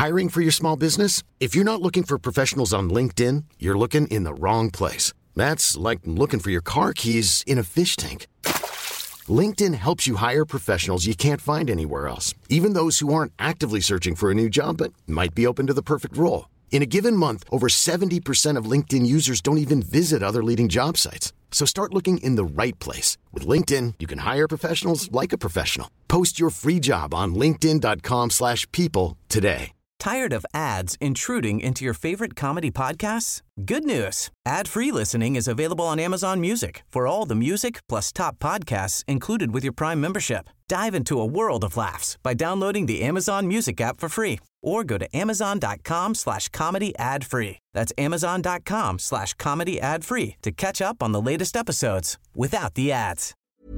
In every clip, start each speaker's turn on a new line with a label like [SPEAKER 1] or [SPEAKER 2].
[SPEAKER 1] Hiring for your small business? If you're not looking for professionals on LinkedIn, you're looking in the wrong place. That's like looking for your car keys in a fish tank. LinkedIn helps you hire professionals you can't find anywhere else, even those who aren't actively searching for a new job but might be open to the perfect role. In a given month, over 70% of LinkedIn users don't even visit other leading job sites. So start looking in the right place. With LinkedIn, you can hire professionals like a professional. Post your free job on linkedin.com/people today.
[SPEAKER 2] Tired of ads intruding into your favorite comedy podcasts? Good news. Ad-free listening is available on Amazon Music for all the music plus top podcasts included with your Prime membership. Dive into a world of laughs by downloading the Amazon Music app for free or go to amazon.com/comedy ad-free. That's amazon.com/comedy ad-free to catch up on the latest episodes without the ads.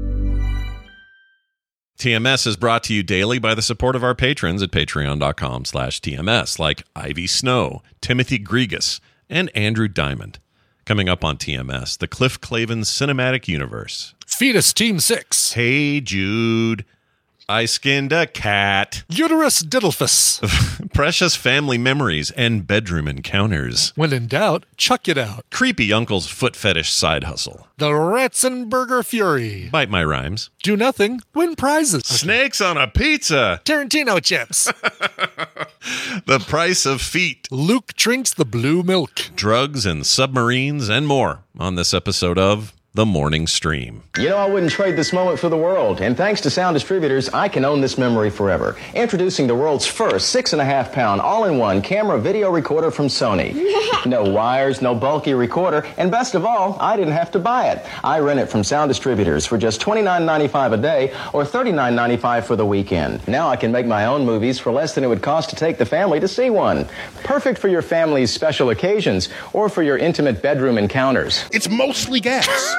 [SPEAKER 3] TMS is brought to you daily by the support of our patrons at patreon.com/TMS, like Ivy Snow, Timothy Grigas, and Andrew Diamond. Coming up on TMS, the Cliff Clavin Cinematic Universe.
[SPEAKER 4] Fetus Team 6.
[SPEAKER 3] Hey, Jude. I skinned a cat.
[SPEAKER 4] Uterus Diddlefus.
[SPEAKER 3] Precious family memories and bedroom encounters.
[SPEAKER 4] When in doubt, chuck it out.
[SPEAKER 3] Creepy uncle's foot fetish side hustle.
[SPEAKER 4] The Ratzenberger Fury.
[SPEAKER 3] Bite my rhymes.
[SPEAKER 4] Do nothing, win prizes.
[SPEAKER 3] Snakes on a pizza.
[SPEAKER 4] Tarantino chips.
[SPEAKER 3] The price of feet.
[SPEAKER 4] Luke drinks the blue milk.
[SPEAKER 3] Drugs and submarines and more on this episode of The Morning Stream.
[SPEAKER 5] You know, I wouldn't trade this moment for the world. And thanks to Sound Distributors, I can own this memory forever. Introducing the world's first 6.5-pound all-in-one camera video recorder from Sony. No wires, no bulky recorder, and best of all, I didn't have to buy it. I rent it from Sound Distributors for just $29.95 a day or $39.95 for the weekend. Now I can make my own movies for less than it would cost to take the family to see one. Perfect for your family's special occasions or for your intimate bedroom encounters.
[SPEAKER 6] It's mostly gas.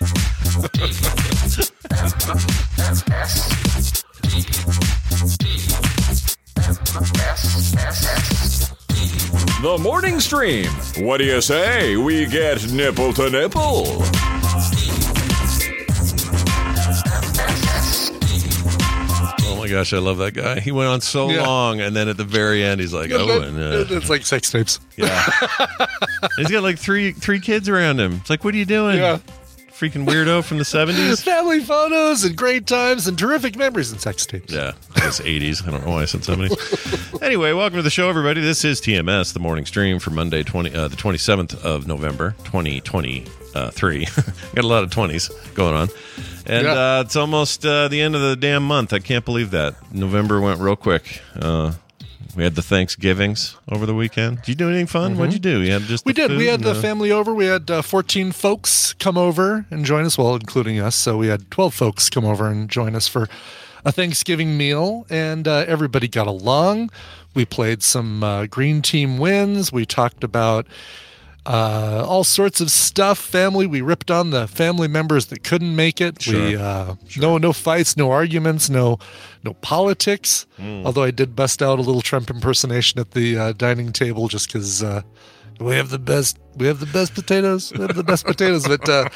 [SPEAKER 7] The Morning Stream. What do you say? We get nipple to nipple.
[SPEAKER 3] Oh my gosh, I love that guy. He went on so long, and then at the very end, he's like, "Oh, and
[SPEAKER 4] it's like sex tapes."
[SPEAKER 3] Yeah, he's got like three kids around him. It's like, what are you doing?
[SPEAKER 4] Yeah.
[SPEAKER 3] Freaking weirdo from the 70s.
[SPEAKER 4] Family photos and great times and terrific memories and sex tapes.
[SPEAKER 3] Yeah, it's 80s. I don't know why I said 70s. Anyway, welcome to the show, everybody. This is TMS, the morning stream for Monday, the 27th of November, 2023. Got a lot of 20s going on. And it's almost the end of the damn month. I can't believe that. November went real quick. We had the Thanksgivings over the weekend. Did you do anything fun? What'd you do? You had just
[SPEAKER 4] we did. We had the family over. We had 14 folks come over and join us, well, including us. So we had 12 folks come over and join us for a Thanksgiving meal, and everybody got along. We played some Green Team Wins. We talked about all sorts of stuff. Family. We ripped on the family members that couldn't make it.
[SPEAKER 3] Sure.
[SPEAKER 4] No fights, no arguments, no politics. Although I did bust out a little Trump impersonation at the dining table just because we have the best potatoes. We have the best potatoes, but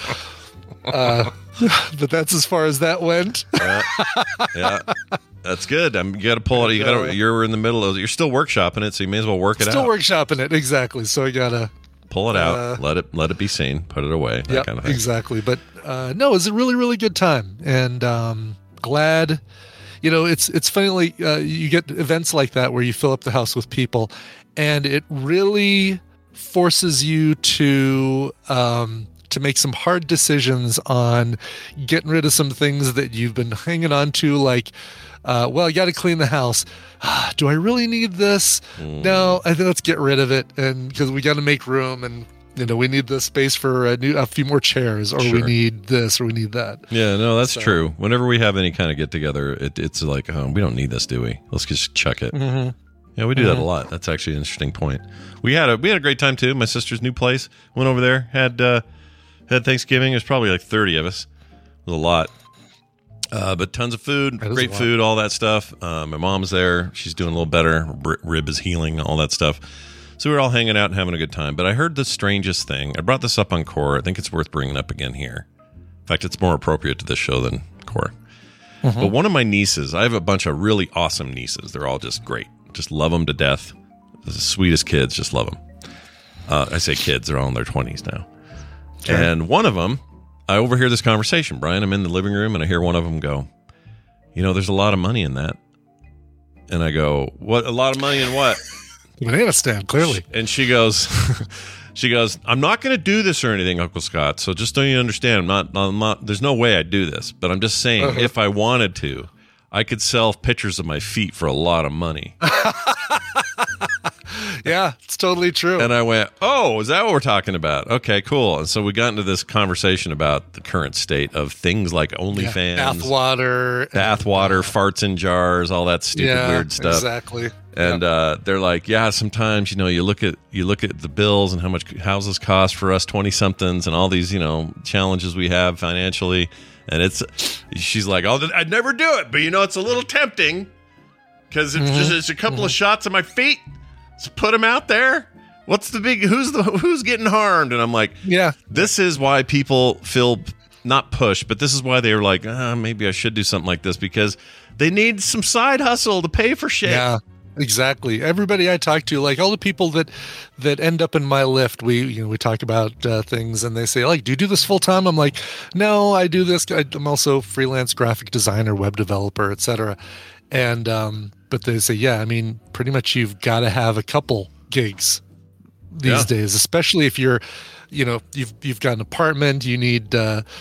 [SPEAKER 4] that's as far as that went.
[SPEAKER 3] Yeah. That's good. You got to pull it. You're in the middle of. You're still workshopping it, so you may as well work it out.
[SPEAKER 4] Still workshopping it, exactly. So you gotta.
[SPEAKER 3] Pull it out, let it be seen, put it away, that kind of thing.
[SPEAKER 4] Exactly. But no, it was a really, really good time, and glad. You know, it's funny, like you get events like that where you fill up the house with people, and it really forces you to make some hard decisions on getting rid of some things that you've been hanging on to, like. Well, you got to clean the house. Do I really need this? No, I think let's get rid of it, and because we got to make room, and we need the space for a few more chairs, or we need this, or we need that.
[SPEAKER 3] Yeah, no, that's true. Whenever we have any kind of get together, it's like, we don't need this, do we? Let's just chuck it. Mm-hmm. Yeah, we do that a lot. That's actually an interesting point. We had a great time too. My sister's new place. Went over there, had Thanksgiving. There's probably like 30 of us. It was a lot. But tons of food, great food, all that stuff. My mom's there. She's doing a little better. Rib is healing, all that stuff. So we were all hanging out and having a good time. But I heard the strangest thing. I brought this up on Core. I think it's worth bringing up again here. In fact, it's more appropriate to this show than Core. Mm-hmm. But one of my nieces, I have a bunch of really awesome nieces. They're all just great. Just love them to death. The sweetest kids, just love them. I say kids, they're all in their 20s now. Sure. And one of them, I overhear this conversation. Brian, I'm in the living room, and I hear one of them go, there's a lot of money in that. And I go, what? A lot of money in what?
[SPEAKER 4] Banana stand, clearly.
[SPEAKER 3] And she goes, I'm not going to do this or anything, Uncle Scott. So just don't you understand? I'm not. There's no way I'd do this. But I'm just saying, if I wanted to, I could sell pictures of my feet for a lot of money.
[SPEAKER 4] Yeah, it's totally true.
[SPEAKER 3] And I went, oh, is that what we're talking about? Okay, cool. And so we got into this conversation about the current state of things like OnlyFans.
[SPEAKER 4] Bathwater,
[SPEAKER 3] farts in jars, all that stupid weird stuff.
[SPEAKER 4] Exactly.
[SPEAKER 3] And they're like, sometimes, you look at the bills and how much houses cost for us 20-somethings and all these, challenges we have financially. And she's like, oh, I'd never do it. But, it's a little tempting because it's a couple of shots of my feet. So put them out there. What's the big, who's getting harmed? And I'm like, this is why people feel not pushed, but this is why they're like, maybe I should do something like this because they need some side hustle to pay for shit.
[SPEAKER 4] Yeah. Exactly. Everybody I talk to, like all the people that end up in my lift, we talk about things, and they say, like, do you do this full time? I'm like, no, I do this. I'm also freelance graphic designer, web developer, etc. And but they say, pretty much you've got to have a couple gigs these days, especially if you're, you've got an apartment, you need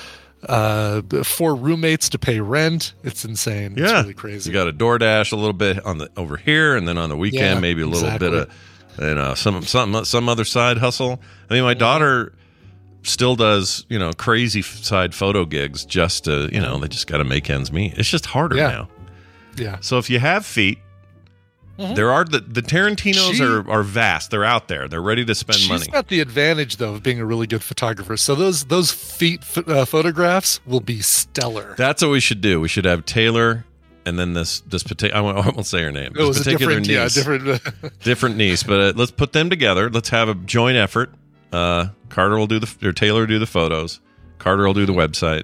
[SPEAKER 4] 4 roommates to pay rent. It's insane. It's really crazy.
[SPEAKER 3] You got a DoorDash a little bit over here, and then on the weekend maybe a little bit of some other side hustle. I mean, my daughter still does crazy side photo gigs just to they just got to make ends meet. It's just harder now.
[SPEAKER 4] Yeah.
[SPEAKER 3] So if you have feet, there are the Tarantinos are vast. They're out there. They're ready to spend money.
[SPEAKER 4] She's got the advantage though of being a really good photographer. So those feet photographs will be stellar.
[SPEAKER 3] That's what we should do. We should have Taylor and then this particular. I won't say her name.
[SPEAKER 4] It was
[SPEAKER 3] particular niece, different niece. But let's put them together. Let's have a joint effort. Carter will do Taylor will do the photos. Carter will do the website.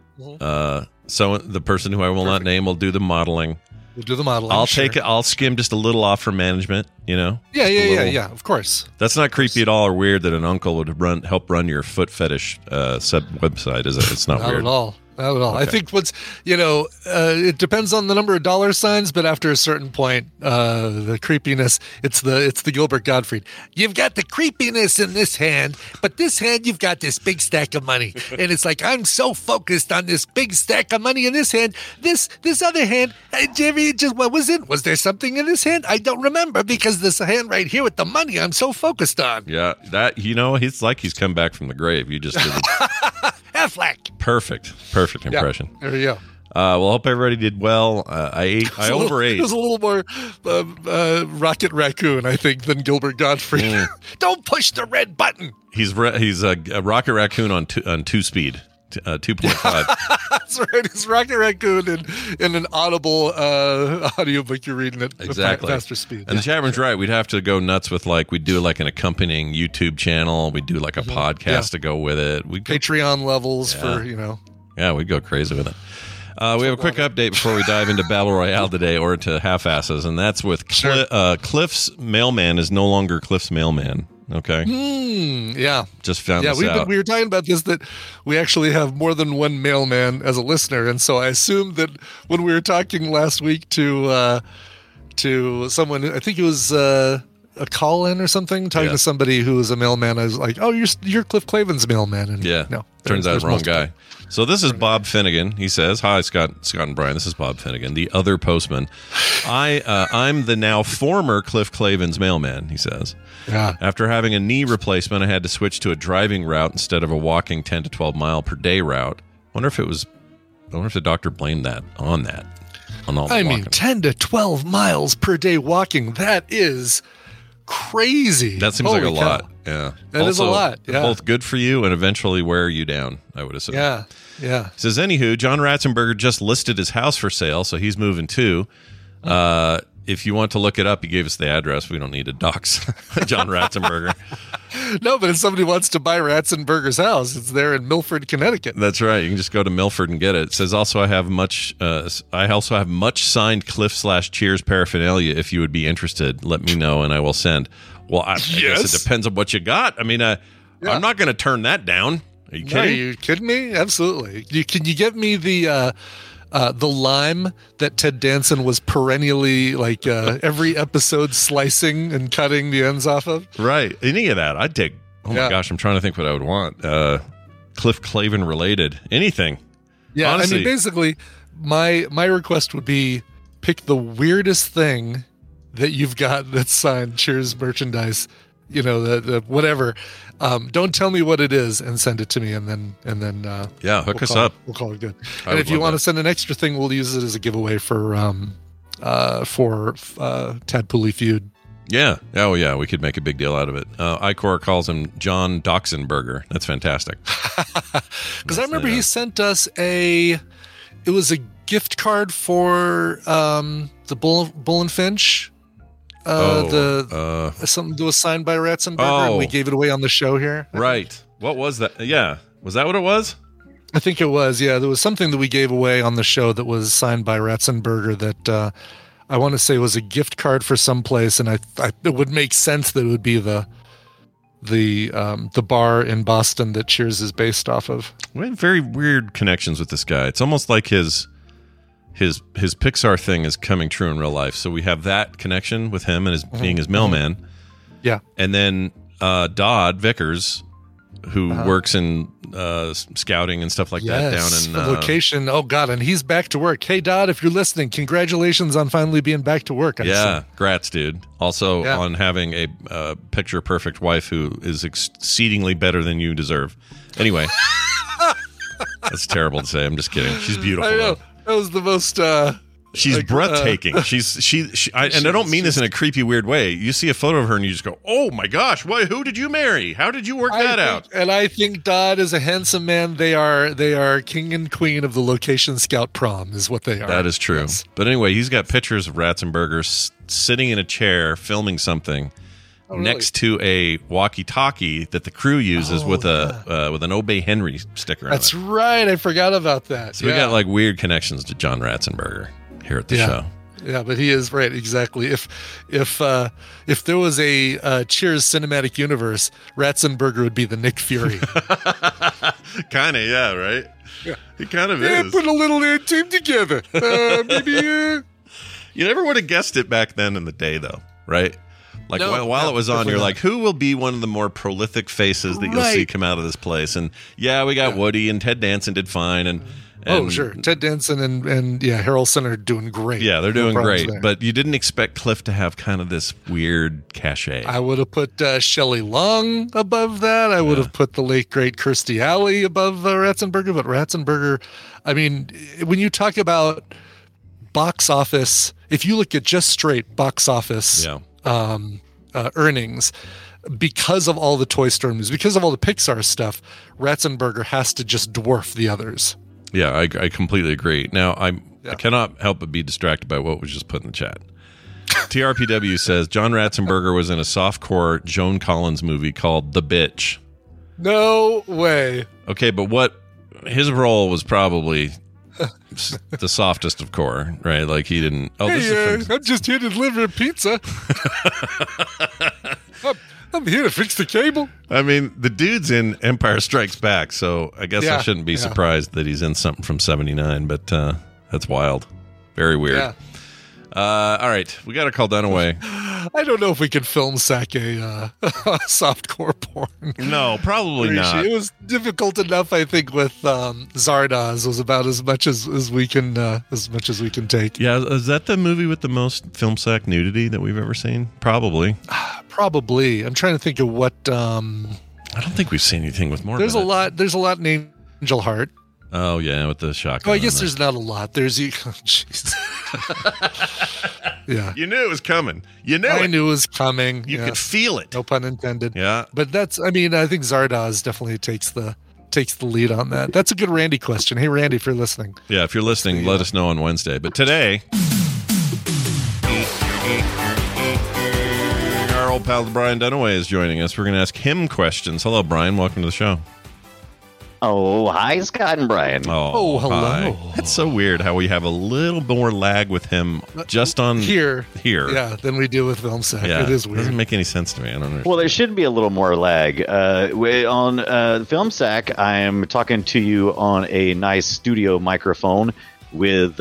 [SPEAKER 3] So the person who I will not name will do the modeling.
[SPEAKER 4] We'll do the modeling.
[SPEAKER 3] I'll skim just a little off for management,
[SPEAKER 4] Yeah, of course.
[SPEAKER 3] That's not creepy at all or weird that an uncle would help run your foot fetish website, is it? It's not weird.
[SPEAKER 4] Not at all. Not at all. Okay. I think it depends on the number of dollar signs, but after a certain point, the creepiness, it's the Gilbert Gottfried. You've got the creepiness in this hand, but this hand you've got this big stack of money. And it's like, I'm so focused on this big stack of money in this hand. This other hand, what was it? Was there something in this hand? I don't remember because this hand right here with the money I'm so focused on.
[SPEAKER 3] Yeah, that, it's like he's come back from the grave. You just did it.
[SPEAKER 4] Affleck.
[SPEAKER 3] Perfect impression.
[SPEAKER 4] Yeah, there you go.
[SPEAKER 3] Well, I hope everybody did well. I overate.
[SPEAKER 4] It was a little more Rocket Raccoon, I think, than Gilbert Gottfried. Don't push the red button.
[SPEAKER 3] He's a Rocket Raccoon on 2-speed, 2.5.
[SPEAKER 4] That's right. He's Rocket Raccoon in an audible audiobook you're reading at faster speed.
[SPEAKER 3] And the chat room's right. We'd have to go nuts with we'd do an accompanying YouTube channel. We'd do a podcast to go with it.
[SPEAKER 4] Patreon levels for,
[SPEAKER 3] Yeah, we'd go crazy with it. We have a quick update before we dive into Battle Royale today, or into half-asses, and that's with Cliff's mailman is no longer Cliff's mailman. Okay.
[SPEAKER 4] Yeah.
[SPEAKER 3] Just found this out.
[SPEAKER 4] We were talking about this, that we actually have more than one mailman as a listener, and so I assumed that when we were talking last week to someone, I think it was a call-in or something, talking to somebody who was a mailman, I was like, "Oh, you're Cliff Clavin's mailman." And no,
[SPEAKER 3] turns out wrong guy. So this is Bob Finnegan. He says, "Hi, Scott and Brian. This is Bob Finnegan, the other postman. I'm the now former Cliff Clavin's mailman." He says, "After having a knee replacement, I had to switch to a driving route instead of a walking 10 to 12 mile per day route. I wonder if the doctor blamed that on all the walking.
[SPEAKER 4] 10 to 12 miles per day walking. That is crazy.
[SPEAKER 3] That seems like a lot. Yeah,
[SPEAKER 4] that is a lot. Yeah,
[SPEAKER 3] both good for you and eventually wear you down, I would assume.
[SPEAKER 4] Yeah.
[SPEAKER 3] He says, anywho, John Ratzenberger just listed his house for sale, so he's moving too. if you want to look it up, he gave us the address. We don't need to dox John Ratzenberger.
[SPEAKER 4] No, but if somebody wants to buy Ratzenberger's house, it's there in Milford, Connecticut.
[SPEAKER 3] That's right. You can just go to Milford and get it. It says also I also have much signed Cliff/Cheers paraphernalia. If you would be interested, let me know and I will send. Well, I guess it depends on what you got. I mean, I'm not going to turn that down. Are you kidding?
[SPEAKER 4] Are you kidding me? Absolutely. Can you get me the lime that Ted Danson was perennially like every episode slicing and cutting the ends off of?
[SPEAKER 3] Right. Any of that. I'd take. Oh my gosh, I'm trying to think what I would want. Cliff Clavin related. Anything.
[SPEAKER 4] Yeah,
[SPEAKER 3] honestly.
[SPEAKER 4] I mean, basically, my request would be pick the weirdest thing that you've got that's signed Cheers merchandise. You know, the whatever. Don't tell me what it is and send it to me, and then
[SPEAKER 3] hook us up.
[SPEAKER 4] We'll call it good. And if you want to send an extra thing, we'll use it as a giveaway for Tadpooley Feud.
[SPEAKER 3] Yeah. Oh yeah, we could make a big deal out of it. Icor calls him John Doxenberger. That's fantastic.
[SPEAKER 4] Because I remember he sent us it was a gift card for the Bull and Finch. Something that was signed by Ratzenberger, and we gave it away on the show here.
[SPEAKER 3] Right. What was that? Yeah. Was that what it was?
[SPEAKER 4] I think it was. Yeah, there was something that we gave away on the show that was signed by Ratzenberger that I want to say was a gift card for some place, and it would make sense that it would be the bar in Boston that Cheers is based off of.
[SPEAKER 3] We had very weird connections with this guy. It's almost like his Pixar thing is coming true in real life. So we have that connection with him and being his mailman.
[SPEAKER 4] Yeah.
[SPEAKER 3] And then Dodd Vickers, who works in scouting and stuff like that down in
[SPEAKER 4] location. Oh God. And he's back to work. Hey Dodd, if you're listening, congratulations on finally being back to work.
[SPEAKER 3] Grats, dude. Also on having a picture perfect wife who is exceedingly better than you deserve. Anyway, that's terrible to say. I'm just kidding. She's beautiful.
[SPEAKER 4] I know. That was the most.
[SPEAKER 3] She's breathtaking. I don't mean this in a creepy, weird way. You see a photo of her and you just go, "Oh my gosh! Who did you marry? How did you work that out?"
[SPEAKER 4] And I think Dodd is a handsome man. They are king and queen of the Location Scout prom, is what they are.
[SPEAKER 3] That is true. Yes. But anyway, he's got pictures of Ratzenberger sitting in a chair filming something. Oh, really? Next to a walkie-talkie that the crew uses with an Obey Henry sticker on it.
[SPEAKER 4] That's right. I forgot about that.
[SPEAKER 3] So we got like weird connections to John Ratzenberger here at the show.
[SPEAKER 4] Yeah, but he is right. Exactly. If there was a Cheers cinematic universe, Ratzenberger would be the Nick Fury.
[SPEAKER 3] Kind of, yeah, right? Yeah. He kind of is.
[SPEAKER 4] Put a little team together. Maybe.
[SPEAKER 3] You never would have guessed it back then in the day, though, right? Like while it was on, you're like, who will be one of the more prolific faces that you'll see come out of this place? And we got Woody and Ted Danson did fine. And
[SPEAKER 4] sure. Ted Danson and Harrelson are doing great.
[SPEAKER 3] Yeah, they're doing great. There. But you didn't expect Cliff to have kind of this weird cachet.
[SPEAKER 4] I would have put Shelley Long above that. I would have put the late, great Kirstie Alley above Ratzenberger. But Ratzenberger, I mean, when you talk about box office, if you look at just straight box office earnings, because of all the Toy Story movies, because of all the Pixar stuff, Ratzenberger has to just dwarf the others.
[SPEAKER 3] Yeah, I completely agree. Now, I cannot help but be distracted by what was just put in the chat. TRPW says, John Ratzenberger was in a softcore Joan Collins movie called The Bitch.
[SPEAKER 4] No way.
[SPEAKER 3] Okay, but his role was probably the softest of core, right? Like he didn't.
[SPEAKER 4] I'm just here to deliver a pizza. I'm here to fix the cable.
[SPEAKER 3] I mean, the dude's in Empire Strikes Back, so I guess I shouldn't be surprised that he's in something from '79. But that's wild, very weird. Yeah. All right, we got to call Dunaway.
[SPEAKER 4] I don't know if we could film Sake softcore porn.
[SPEAKER 3] No, probably not.
[SPEAKER 4] It was difficult enough, I think, with Zardoz. Was about as much as we can take.
[SPEAKER 3] Yeah, is that the movie with the most film sack nudity that we've ever seen? Probably.
[SPEAKER 4] Probably. I'm trying to think of what.
[SPEAKER 3] I don't think we've seen anything with more.
[SPEAKER 4] There's a lot. There's a lot in Angel Heart.
[SPEAKER 3] Oh yeah, with the shotgun.
[SPEAKER 4] Oh, I guess there's not a lot. There's jeez. Yeah,
[SPEAKER 3] you knew it was coming.
[SPEAKER 4] I knew it was coming.
[SPEAKER 3] You could feel it.
[SPEAKER 4] No pun intended.
[SPEAKER 3] Yeah,
[SPEAKER 4] but that's. I mean, I think Zardoz definitely takes the lead on that. That's a good Randy question. Hey, Randy, if you're listening.
[SPEAKER 3] Yeah, if you're listening, let us know on Wednesday. But today. old pal Brian Dunaway is joining us. We're going to ask him questions. Hello, Brian. Welcome to the show.
[SPEAKER 6] Oh, hi, Scott and Brian.
[SPEAKER 3] Oh,
[SPEAKER 4] hello.
[SPEAKER 3] Hi. It's so weird how we have a little more lag with him just on
[SPEAKER 4] Here.
[SPEAKER 3] Here.
[SPEAKER 4] Yeah, than we do with FilmSack.
[SPEAKER 3] Yeah.
[SPEAKER 4] It is
[SPEAKER 3] It
[SPEAKER 4] weird.
[SPEAKER 3] doesn't make any sense to me. I don't understand.
[SPEAKER 6] Well, there should be a little more lag. On FilmSack, I am talking to you on a nice studio microphone with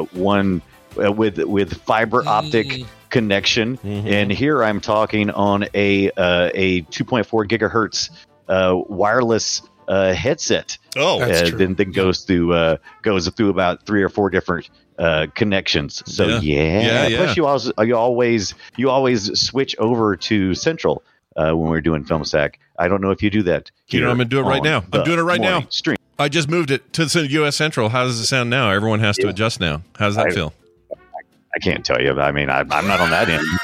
[SPEAKER 6] with fiber optic connection, and here I'm talking on a 2.4 gigahertz wireless headset.
[SPEAKER 3] Oh,
[SPEAKER 4] That's true.
[SPEAKER 6] Then goes through about 3 or 4 different connections. So
[SPEAKER 3] Yeah.
[SPEAKER 6] Plus, you always switch over to Central when we're doing FilmSack. I don't know if you do that.
[SPEAKER 3] You know, I'm going to do it right now. I'm doing it right now.
[SPEAKER 6] Stream.
[SPEAKER 3] I just moved it to the U.S. Central. How does it sound now? Everyone has to adjust now. How does that feel?
[SPEAKER 6] I can't tell you. I mean, I'm not on that end.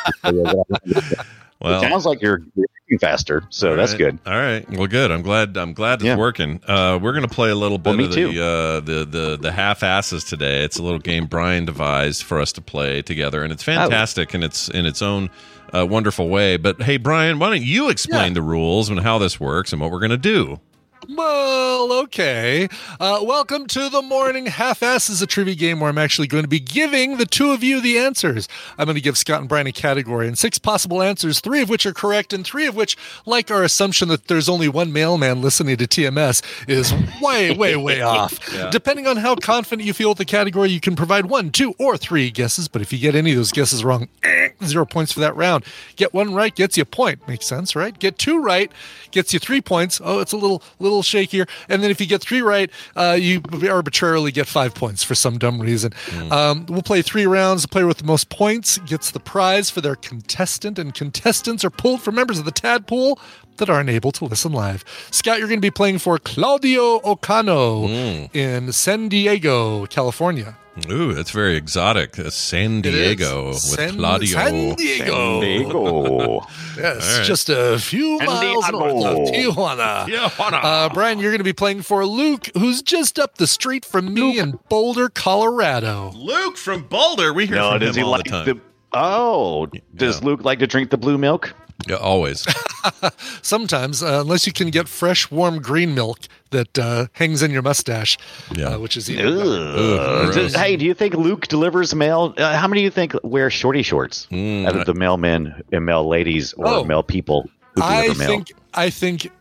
[SPEAKER 3] Well,
[SPEAKER 6] it sounds like you're moving faster, so that's good.
[SPEAKER 3] All right. Well, good. I'm glad it's working. We're going to play a little bit
[SPEAKER 6] me
[SPEAKER 3] of the half asses today. It's a little game Brian devised for us to play together, and it's fantastic in its own wonderful way. But hey, Brian, why don't you explain the rules and how this works and what we're going to do?
[SPEAKER 4] Well, okay. Welcome to the Morning Half-Asses, a trivia game where I'm actually going to be giving the two of you the answers. I'm going to give Scott and Brian a category and 6 possible answers, 3 of which are correct and 3 of which, like our assumption that there's only one mailman listening to TMS, is way off.
[SPEAKER 3] Yeah.
[SPEAKER 4] Depending on how confident you feel with the category, you can provide 1, 2, or 3 guesses, but if you get any of those guesses wrong, 0 points for that round. Get 1 right gets you a point. Makes sense, right? Get 2 right gets you 3 points. Oh, it's a little shakier. And then if you get 3 right, you arbitrarily get 5 points for some dumb reason. We'll play 3 rounds. The player with the most points gets the prize for their contestant, and contestants are pulled from members of the Tadpool that aren't able to listen live. Scott, you're going to be playing for Claudio Ocano in San Diego, California.
[SPEAKER 3] Ooh, that's very exotic. San Diego with Claudio.
[SPEAKER 4] San Diego. Yes,
[SPEAKER 3] right.
[SPEAKER 4] Just a few miles north of Tijuana. Brian, you're going to be playing for Luke, who's just up the street from me in Boulder, Colorado.
[SPEAKER 3] Luke from Boulder. We hear from him all the time.
[SPEAKER 6] Does Luke like to drink the blue milk?
[SPEAKER 3] Yeah, always.
[SPEAKER 4] Sometimes, unless you can get fresh, warm green milk that hangs in your mustache, which is even better.
[SPEAKER 6] Hey, do you think Luke delivers mail? How many do you think wear shorty shorts out of the mailmen and mail ladies or mail people who deliver mail?
[SPEAKER 4] I think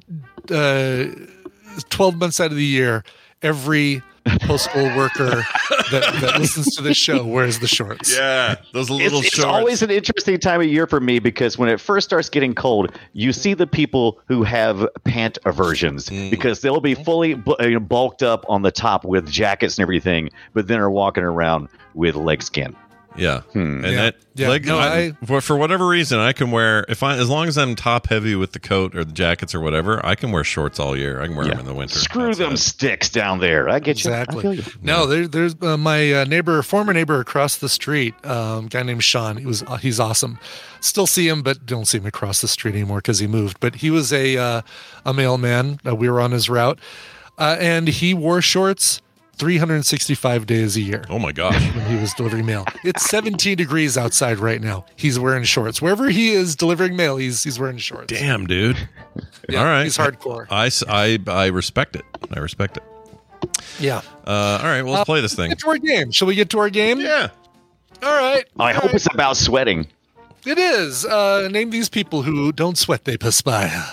[SPEAKER 4] 12 months out of the year, every postal worker that listens to this show wears the shorts.
[SPEAKER 3] Yeah, those little shorts.
[SPEAKER 6] It's always an interesting time of year for me because when it first starts getting cold, you see the people who have pant aversions because they'll be fully bulked up on the top with jackets and everything, but then are walking around with leg skin.
[SPEAKER 3] Yeah, and for whatever reason, I can wear as long as I'm top heavy with the coat or the jackets or whatever, I can wear shorts all year. I can wear them in the winter.
[SPEAKER 6] Screw
[SPEAKER 3] outside.
[SPEAKER 6] them sticks down there. I get
[SPEAKER 4] Exactly.
[SPEAKER 6] you. I feel you.
[SPEAKER 4] No, there's my former neighbor across the street, guy named Sean. He's awesome. Still see him, but don't see him across the street anymore because he moved. But he was a mailman. We were on his route, and he wore shorts 365 days a year.
[SPEAKER 3] Oh my gosh.
[SPEAKER 4] When he was delivering mail. It's 17 degrees outside right now. He's wearing shorts. Wherever he is delivering mail, he's wearing shorts.
[SPEAKER 3] Damn, dude.
[SPEAKER 4] Yeah,
[SPEAKER 3] all right.
[SPEAKER 4] He's hardcore.
[SPEAKER 3] I respect it. I respect it.
[SPEAKER 4] Yeah.
[SPEAKER 3] All right, well, let's play this thing.
[SPEAKER 4] Get to our game. Shall we get to our game?
[SPEAKER 3] Yeah.
[SPEAKER 4] All right.
[SPEAKER 6] I hope it's about sweating.
[SPEAKER 4] It is. Name these people who don't sweat, they perspire.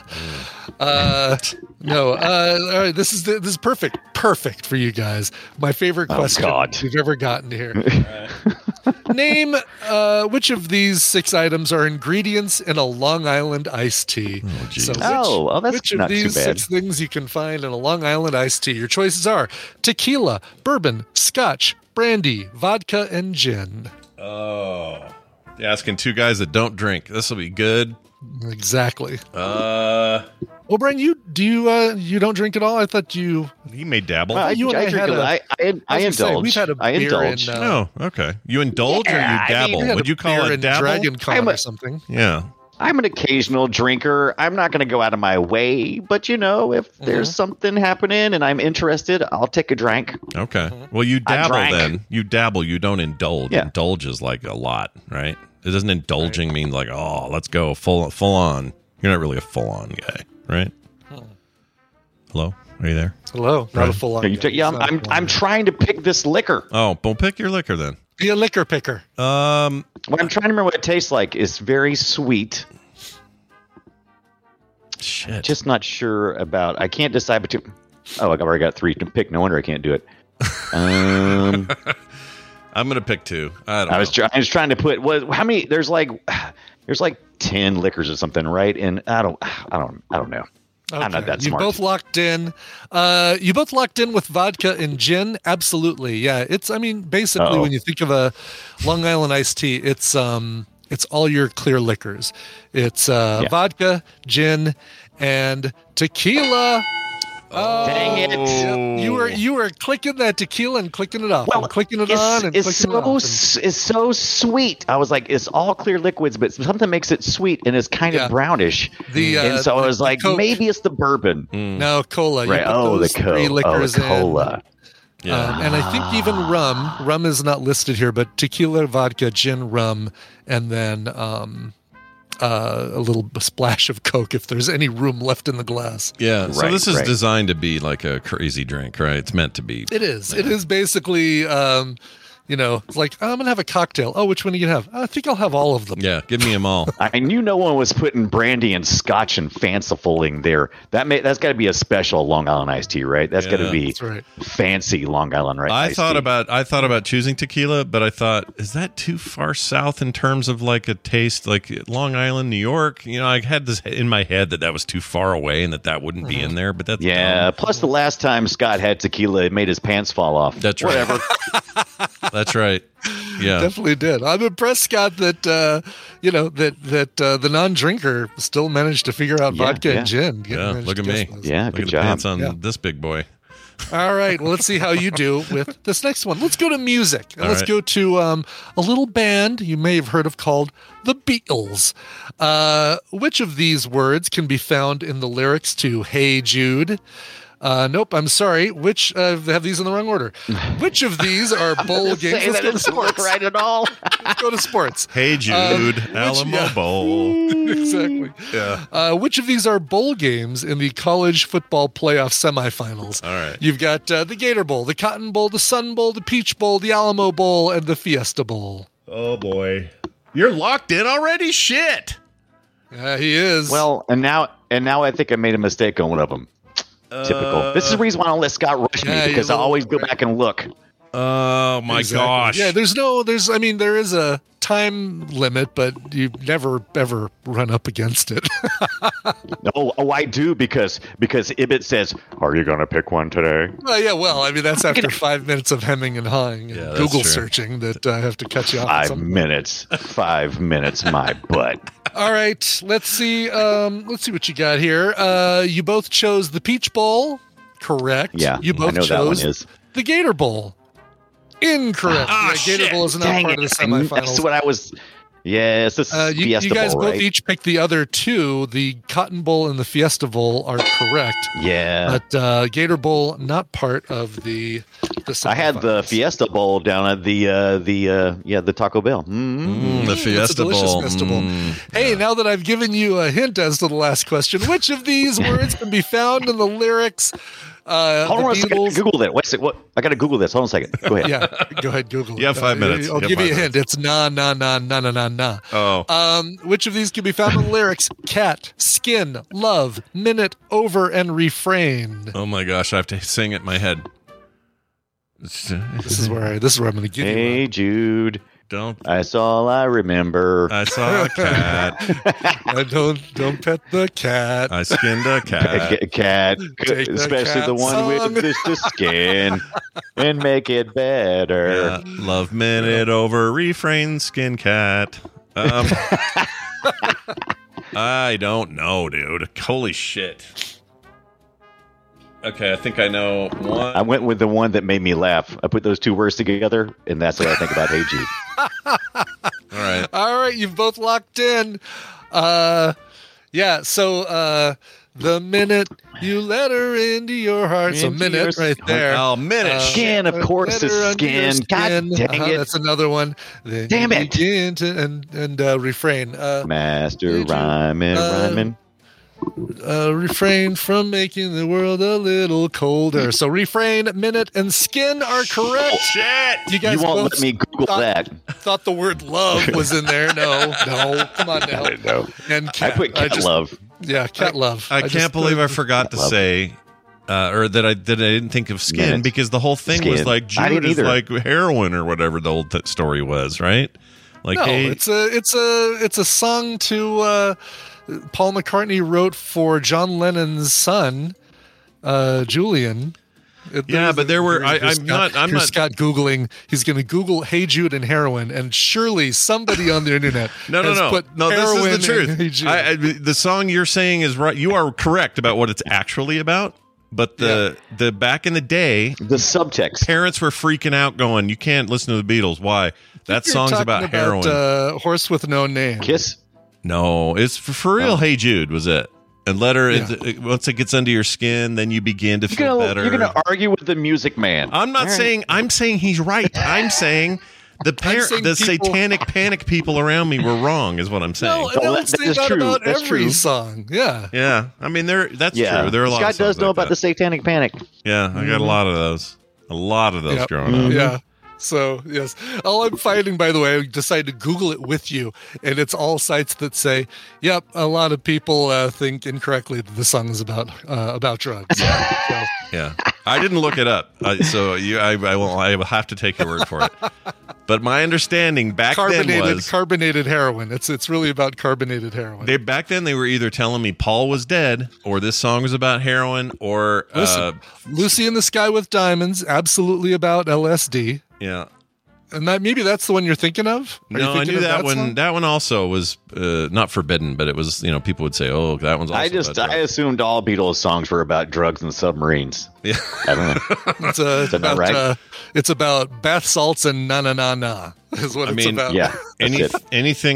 [SPEAKER 4] No. All right. This is perfect. Perfect for you guys. My favorite question we've ever gotten here. Name which of these 6 items are ingredients in a Long Island iced tea.
[SPEAKER 6] That's
[SPEAKER 4] which of
[SPEAKER 6] not
[SPEAKER 4] these
[SPEAKER 6] too bad.
[SPEAKER 4] 6 things you can find in a Long Island iced tea? Your choices are tequila, bourbon, scotch, brandy, vodka, and gin.
[SPEAKER 3] Oh. You're asking 2 guys that don't drink. This will be good.
[SPEAKER 4] Exactly. Well, Brian, you don't drink at all? I thought you.
[SPEAKER 3] He may dabble.
[SPEAKER 6] I indulge.
[SPEAKER 4] We've had a beer
[SPEAKER 6] indulge.
[SPEAKER 3] Okay. You indulge or you dabble? Would you call it dabble?
[SPEAKER 4] Dragon Con or something.
[SPEAKER 3] Yeah.
[SPEAKER 6] I'm an occasional drinker. I'm not going to go out of my way, but if there's something happening and I'm interested, I'll take a drink.
[SPEAKER 3] Okay. Well, you dabble then. You dabble. You don't indulge. Yeah. Indulge is like a lot, right? It doesn't indulging mean like, oh, let's go full on. You're not really a full on guy, right? Hello, are you there?
[SPEAKER 4] Hello, not a full on.
[SPEAKER 6] I'm trying to pick this liquor.
[SPEAKER 3] Oh, well, pick your liquor then.
[SPEAKER 4] Be a liquor picker.
[SPEAKER 6] Well, I'm trying to remember what it tastes like. It's very sweet.
[SPEAKER 3] Shit.
[SPEAKER 6] Just not sure about. I can't decide between. Oh, I've already got 3 to pick. No wonder I can't do it.
[SPEAKER 3] I'm gonna pick 2. I was
[SPEAKER 6] trying to put how many. There's like 10 liquors or something, right? And I don't know.
[SPEAKER 4] Okay.
[SPEAKER 6] I'm not that
[SPEAKER 4] you
[SPEAKER 6] smart.
[SPEAKER 4] both locked in. You both locked in with vodka and gin. Absolutely, yeah. Basically, when you think of a Long Island iced tea, it's all your clear liquors. It's vodka, gin, and tequila.
[SPEAKER 6] Dang it!
[SPEAKER 4] You were clicking that tequila and clicking it off.
[SPEAKER 6] Well,
[SPEAKER 4] and clicking it on and clicking it off.
[SPEAKER 6] It's so sweet. I was like, it's all clear liquids, but something makes it sweet and it's kind of brownish. And so I was like, maybe it's the bourbon.
[SPEAKER 4] No, cola.
[SPEAKER 6] Right. The cola.
[SPEAKER 3] Yeah.
[SPEAKER 4] And I think even rum is not listed here, but tequila, vodka, gin, rum, and then a little splash of Coke if there's any room left in the glass.
[SPEAKER 3] Yeah. So this is designed to be like a crazy drink, right? It's meant to be.
[SPEAKER 4] It is. It is basically, it's like, I'm going to have a cocktail. Oh, which one are you going to have? I think I'll have all of them.
[SPEAKER 3] Yeah. Give me them all.
[SPEAKER 6] I knew no one was putting brandy and scotch and fancifuling there. That's got to be a special Long Island iced tea, right? That's got to be fancy Long Island, right?
[SPEAKER 3] I thought about choosing tequila, but I thought, is that too far south in terms of like a taste, like Long Island, New York? I had this in my head that was too far away and that wouldn't be in there. But that's dumb.
[SPEAKER 6] Plus, the last time Scott had tequila, it made his pants fall off.
[SPEAKER 3] That's right.
[SPEAKER 6] Whatever.
[SPEAKER 3] That's right. Yeah,
[SPEAKER 4] definitely did. I'm impressed, Scott, that the non-drinker still managed to figure out vodka and gin.
[SPEAKER 3] Look at me.
[SPEAKER 6] Yeah, good job.
[SPEAKER 3] Pants on this big boy.
[SPEAKER 4] All right. Well, let's see how you do with this next one. Let's go to music. And let's go to a little band you may have heard of called the Beatles. Which of these words can be found in the lyrics to Hey Jude? Nope, I'm sorry. Which have these in the wrong order? Which of these are bowl games?
[SPEAKER 6] Let's go to sports. Right at all.
[SPEAKER 4] Let's go to sports.
[SPEAKER 3] Hey Jude, Alamo Bowl.
[SPEAKER 4] Exactly.
[SPEAKER 3] Yeah.
[SPEAKER 4] Which of these are bowl games in the college football playoff semifinals?
[SPEAKER 3] All right.
[SPEAKER 4] You've got the Gator Bowl, the Cotton Bowl, the Sun Bowl, the Peach Bowl, the Alamo Bowl, and the Fiesta Bowl.
[SPEAKER 3] Oh boy, you're locked in already. Shit.
[SPEAKER 4] Yeah, he is.
[SPEAKER 6] Well, and now I think I made a mistake on one of them. Typical. This is the reason why I don't let Scott rush me, because I always go back and look.
[SPEAKER 3] Oh my gosh.
[SPEAKER 4] Yeah, there is a time limit, but you never ever run up against it.
[SPEAKER 6] I do because Ibbott says, "Are you going to pick one today?"
[SPEAKER 4] That's after 5 minutes of hemming and hawing and Google searching that I have to cut you off.
[SPEAKER 6] 5 minutes. 5 minutes, my butt.
[SPEAKER 4] All right, let's see what you got here. You both chose the Peach Bowl, correct?
[SPEAKER 6] Yeah,
[SPEAKER 4] you both
[SPEAKER 6] I know
[SPEAKER 4] chose
[SPEAKER 6] that one is.
[SPEAKER 4] the Gator Bowl. Incorrect. Gator Bowl is not part of the semifinals.
[SPEAKER 6] That's what I was. Yeah, it's this Fiesta
[SPEAKER 4] you guys
[SPEAKER 6] Bowl,
[SPEAKER 4] both
[SPEAKER 6] right?
[SPEAKER 4] each picked the other two. The Cotton Bowl and the Fiesta Bowl are correct.
[SPEAKER 6] Yeah,
[SPEAKER 4] but Gator Bowl not part of the semifinals.
[SPEAKER 6] I had the Fiesta Bowl down at the Taco Bell.
[SPEAKER 3] The Fiesta
[SPEAKER 4] Bowl. Hey, now that I've given you a hint as to the last question, which of these words can be found in the lyrics?
[SPEAKER 6] Hold on a second. Google that. Wait a second. What? I got to Google this. Hold on a second. Go ahead.
[SPEAKER 4] Yeah, go ahead. Google it.
[SPEAKER 3] You have 5 minutes.
[SPEAKER 4] I'll give you a hint. It's na.
[SPEAKER 3] Oh.
[SPEAKER 4] Which of these can be found in the lyrics? Cat, skin, love, minute, over, and refrain.
[SPEAKER 3] Oh my gosh, I have to sing it in my head.
[SPEAKER 4] This is where I'm going to give you.
[SPEAKER 6] Hey Jude. That's all I remember.
[SPEAKER 3] I saw a cat.
[SPEAKER 4] Don't pet the cat.
[SPEAKER 3] I skinned a cat.
[SPEAKER 6] Cat, especially the one with the skin, and make it better.
[SPEAKER 3] Yeah. Love minute over refrain skin cat. I don't know, dude. Holy shit. Okay, I think I know one.
[SPEAKER 6] I went with the one that made me laugh. I put those two words together, and that's what I think about Hey Jude.
[SPEAKER 3] All right,
[SPEAKER 4] you've both locked in. Yeah, so the minute you let her into your heart, so
[SPEAKER 6] Into
[SPEAKER 4] minute
[SPEAKER 6] your
[SPEAKER 4] right there.
[SPEAKER 3] Oh, minute.
[SPEAKER 6] Skin, of course,
[SPEAKER 4] let her
[SPEAKER 6] is
[SPEAKER 4] under your
[SPEAKER 6] skin. God dang it.
[SPEAKER 4] That's another one. Then
[SPEAKER 6] Damn
[SPEAKER 4] you
[SPEAKER 6] it.
[SPEAKER 4] begin to, and refrain.
[SPEAKER 6] Master
[SPEAKER 4] Did you,
[SPEAKER 6] rhyming.
[SPEAKER 4] Refrain from making the world a little colder. So refrain, minute, and skin are correct.
[SPEAKER 3] Shit.
[SPEAKER 4] You guys
[SPEAKER 6] You won't
[SPEAKER 4] both
[SPEAKER 6] let me Google that.
[SPEAKER 4] thought the word love was in there. No, come on now.
[SPEAKER 6] No.
[SPEAKER 4] And cat.
[SPEAKER 6] I put cat love.
[SPEAKER 4] Yeah, cat love.
[SPEAKER 3] I can't believe I forgot to say, or that I didn't think of skin,
[SPEAKER 6] Minute.
[SPEAKER 3] because the whole thing was
[SPEAKER 6] Skin.
[SPEAKER 3] like
[SPEAKER 6] I
[SPEAKER 3] Jude
[SPEAKER 6] didn't
[SPEAKER 3] is
[SPEAKER 6] either.
[SPEAKER 3] like heroin or whatever the old story was, right? Like,
[SPEAKER 4] No,
[SPEAKER 3] hey,
[SPEAKER 4] it's a song to Paul McCartney wrote for John Lennon's son, Julian.
[SPEAKER 3] Yeah, but there were- I'm not-
[SPEAKER 4] Here's Scott Googling. He's going to Google "Hey Jude" and heroin, and surely somebody on the internet
[SPEAKER 3] no.
[SPEAKER 4] has put
[SPEAKER 3] This
[SPEAKER 4] heroin
[SPEAKER 3] is the
[SPEAKER 4] in Hey
[SPEAKER 3] truth.
[SPEAKER 4] Jude.
[SPEAKER 3] The song you're saying is right. You are correct about what it's actually about. But the back in the day,
[SPEAKER 6] The subtext.
[SPEAKER 3] parents were freaking out, going, "You can't listen to the Beatles. Why? That
[SPEAKER 4] You're
[SPEAKER 3] song's
[SPEAKER 4] talking
[SPEAKER 3] about heroin."
[SPEAKER 4] Horse with no name.
[SPEAKER 6] Kiss.
[SPEAKER 3] No, it's for real.
[SPEAKER 6] Oh.
[SPEAKER 3] Hey Jude was it? And let her.
[SPEAKER 4] Yeah.
[SPEAKER 3] Once it gets under your skin, then you begin to feel better.
[SPEAKER 6] You're gonna argue with the music man.
[SPEAKER 3] I'm not
[SPEAKER 6] All right.
[SPEAKER 3] saying. I'm saying he's right. I'm saying the
[SPEAKER 4] saying
[SPEAKER 3] the
[SPEAKER 4] people-
[SPEAKER 3] satanic panic people around me were wrong. Is what I'm saying.
[SPEAKER 4] No, and they'll
[SPEAKER 6] that
[SPEAKER 4] say
[SPEAKER 6] is
[SPEAKER 4] that
[SPEAKER 6] true.
[SPEAKER 4] about
[SPEAKER 6] That's
[SPEAKER 4] every
[SPEAKER 6] true.
[SPEAKER 4] song. Yeah.
[SPEAKER 3] Yeah, I mean, that's
[SPEAKER 6] Yeah,
[SPEAKER 3] true. There are a lot.
[SPEAKER 6] Scott
[SPEAKER 3] of songs
[SPEAKER 6] does know
[SPEAKER 3] like
[SPEAKER 6] about
[SPEAKER 3] that.
[SPEAKER 6] the satanic panic.
[SPEAKER 3] Yeah, I got a lot of those. A lot of those
[SPEAKER 4] Yep.
[SPEAKER 3] growing up.
[SPEAKER 4] Yeah. So, yes. All I'm finding, by the way, I decided to Google it with you, and it's all sites that say, yep, a lot of people think incorrectly that the song is about drugs. So,
[SPEAKER 3] Yeah, I didn't look it up, so I will have to take your word for it. But my understanding back then was
[SPEAKER 4] carbonated heroin. It's really about carbonated heroin.
[SPEAKER 3] back then they were either telling me Paul was dead, or this song was about heroin, or
[SPEAKER 4] Listen, Lucy in the Sky with Diamonds, absolutely about LSD.
[SPEAKER 3] yeah.
[SPEAKER 4] And maybe that's the one you're thinking of? Are you
[SPEAKER 3] No, I
[SPEAKER 4] thinking
[SPEAKER 3] knew
[SPEAKER 4] of
[SPEAKER 3] that one.
[SPEAKER 4] song?
[SPEAKER 3] That one also was not forbidden, but it was, people would say, "Oh, that one's." Also about
[SPEAKER 6] I
[SPEAKER 3] drugs."
[SPEAKER 6] assumed all Beatles songs were about drugs and submarines.
[SPEAKER 3] Yeah.
[SPEAKER 6] I don't know.
[SPEAKER 4] It's
[SPEAKER 6] that
[SPEAKER 4] about
[SPEAKER 6] right?
[SPEAKER 4] It's about bath salts and na na na na is what
[SPEAKER 3] I
[SPEAKER 4] it's
[SPEAKER 3] mean,
[SPEAKER 4] about.
[SPEAKER 6] Yeah. That's it.
[SPEAKER 3] anything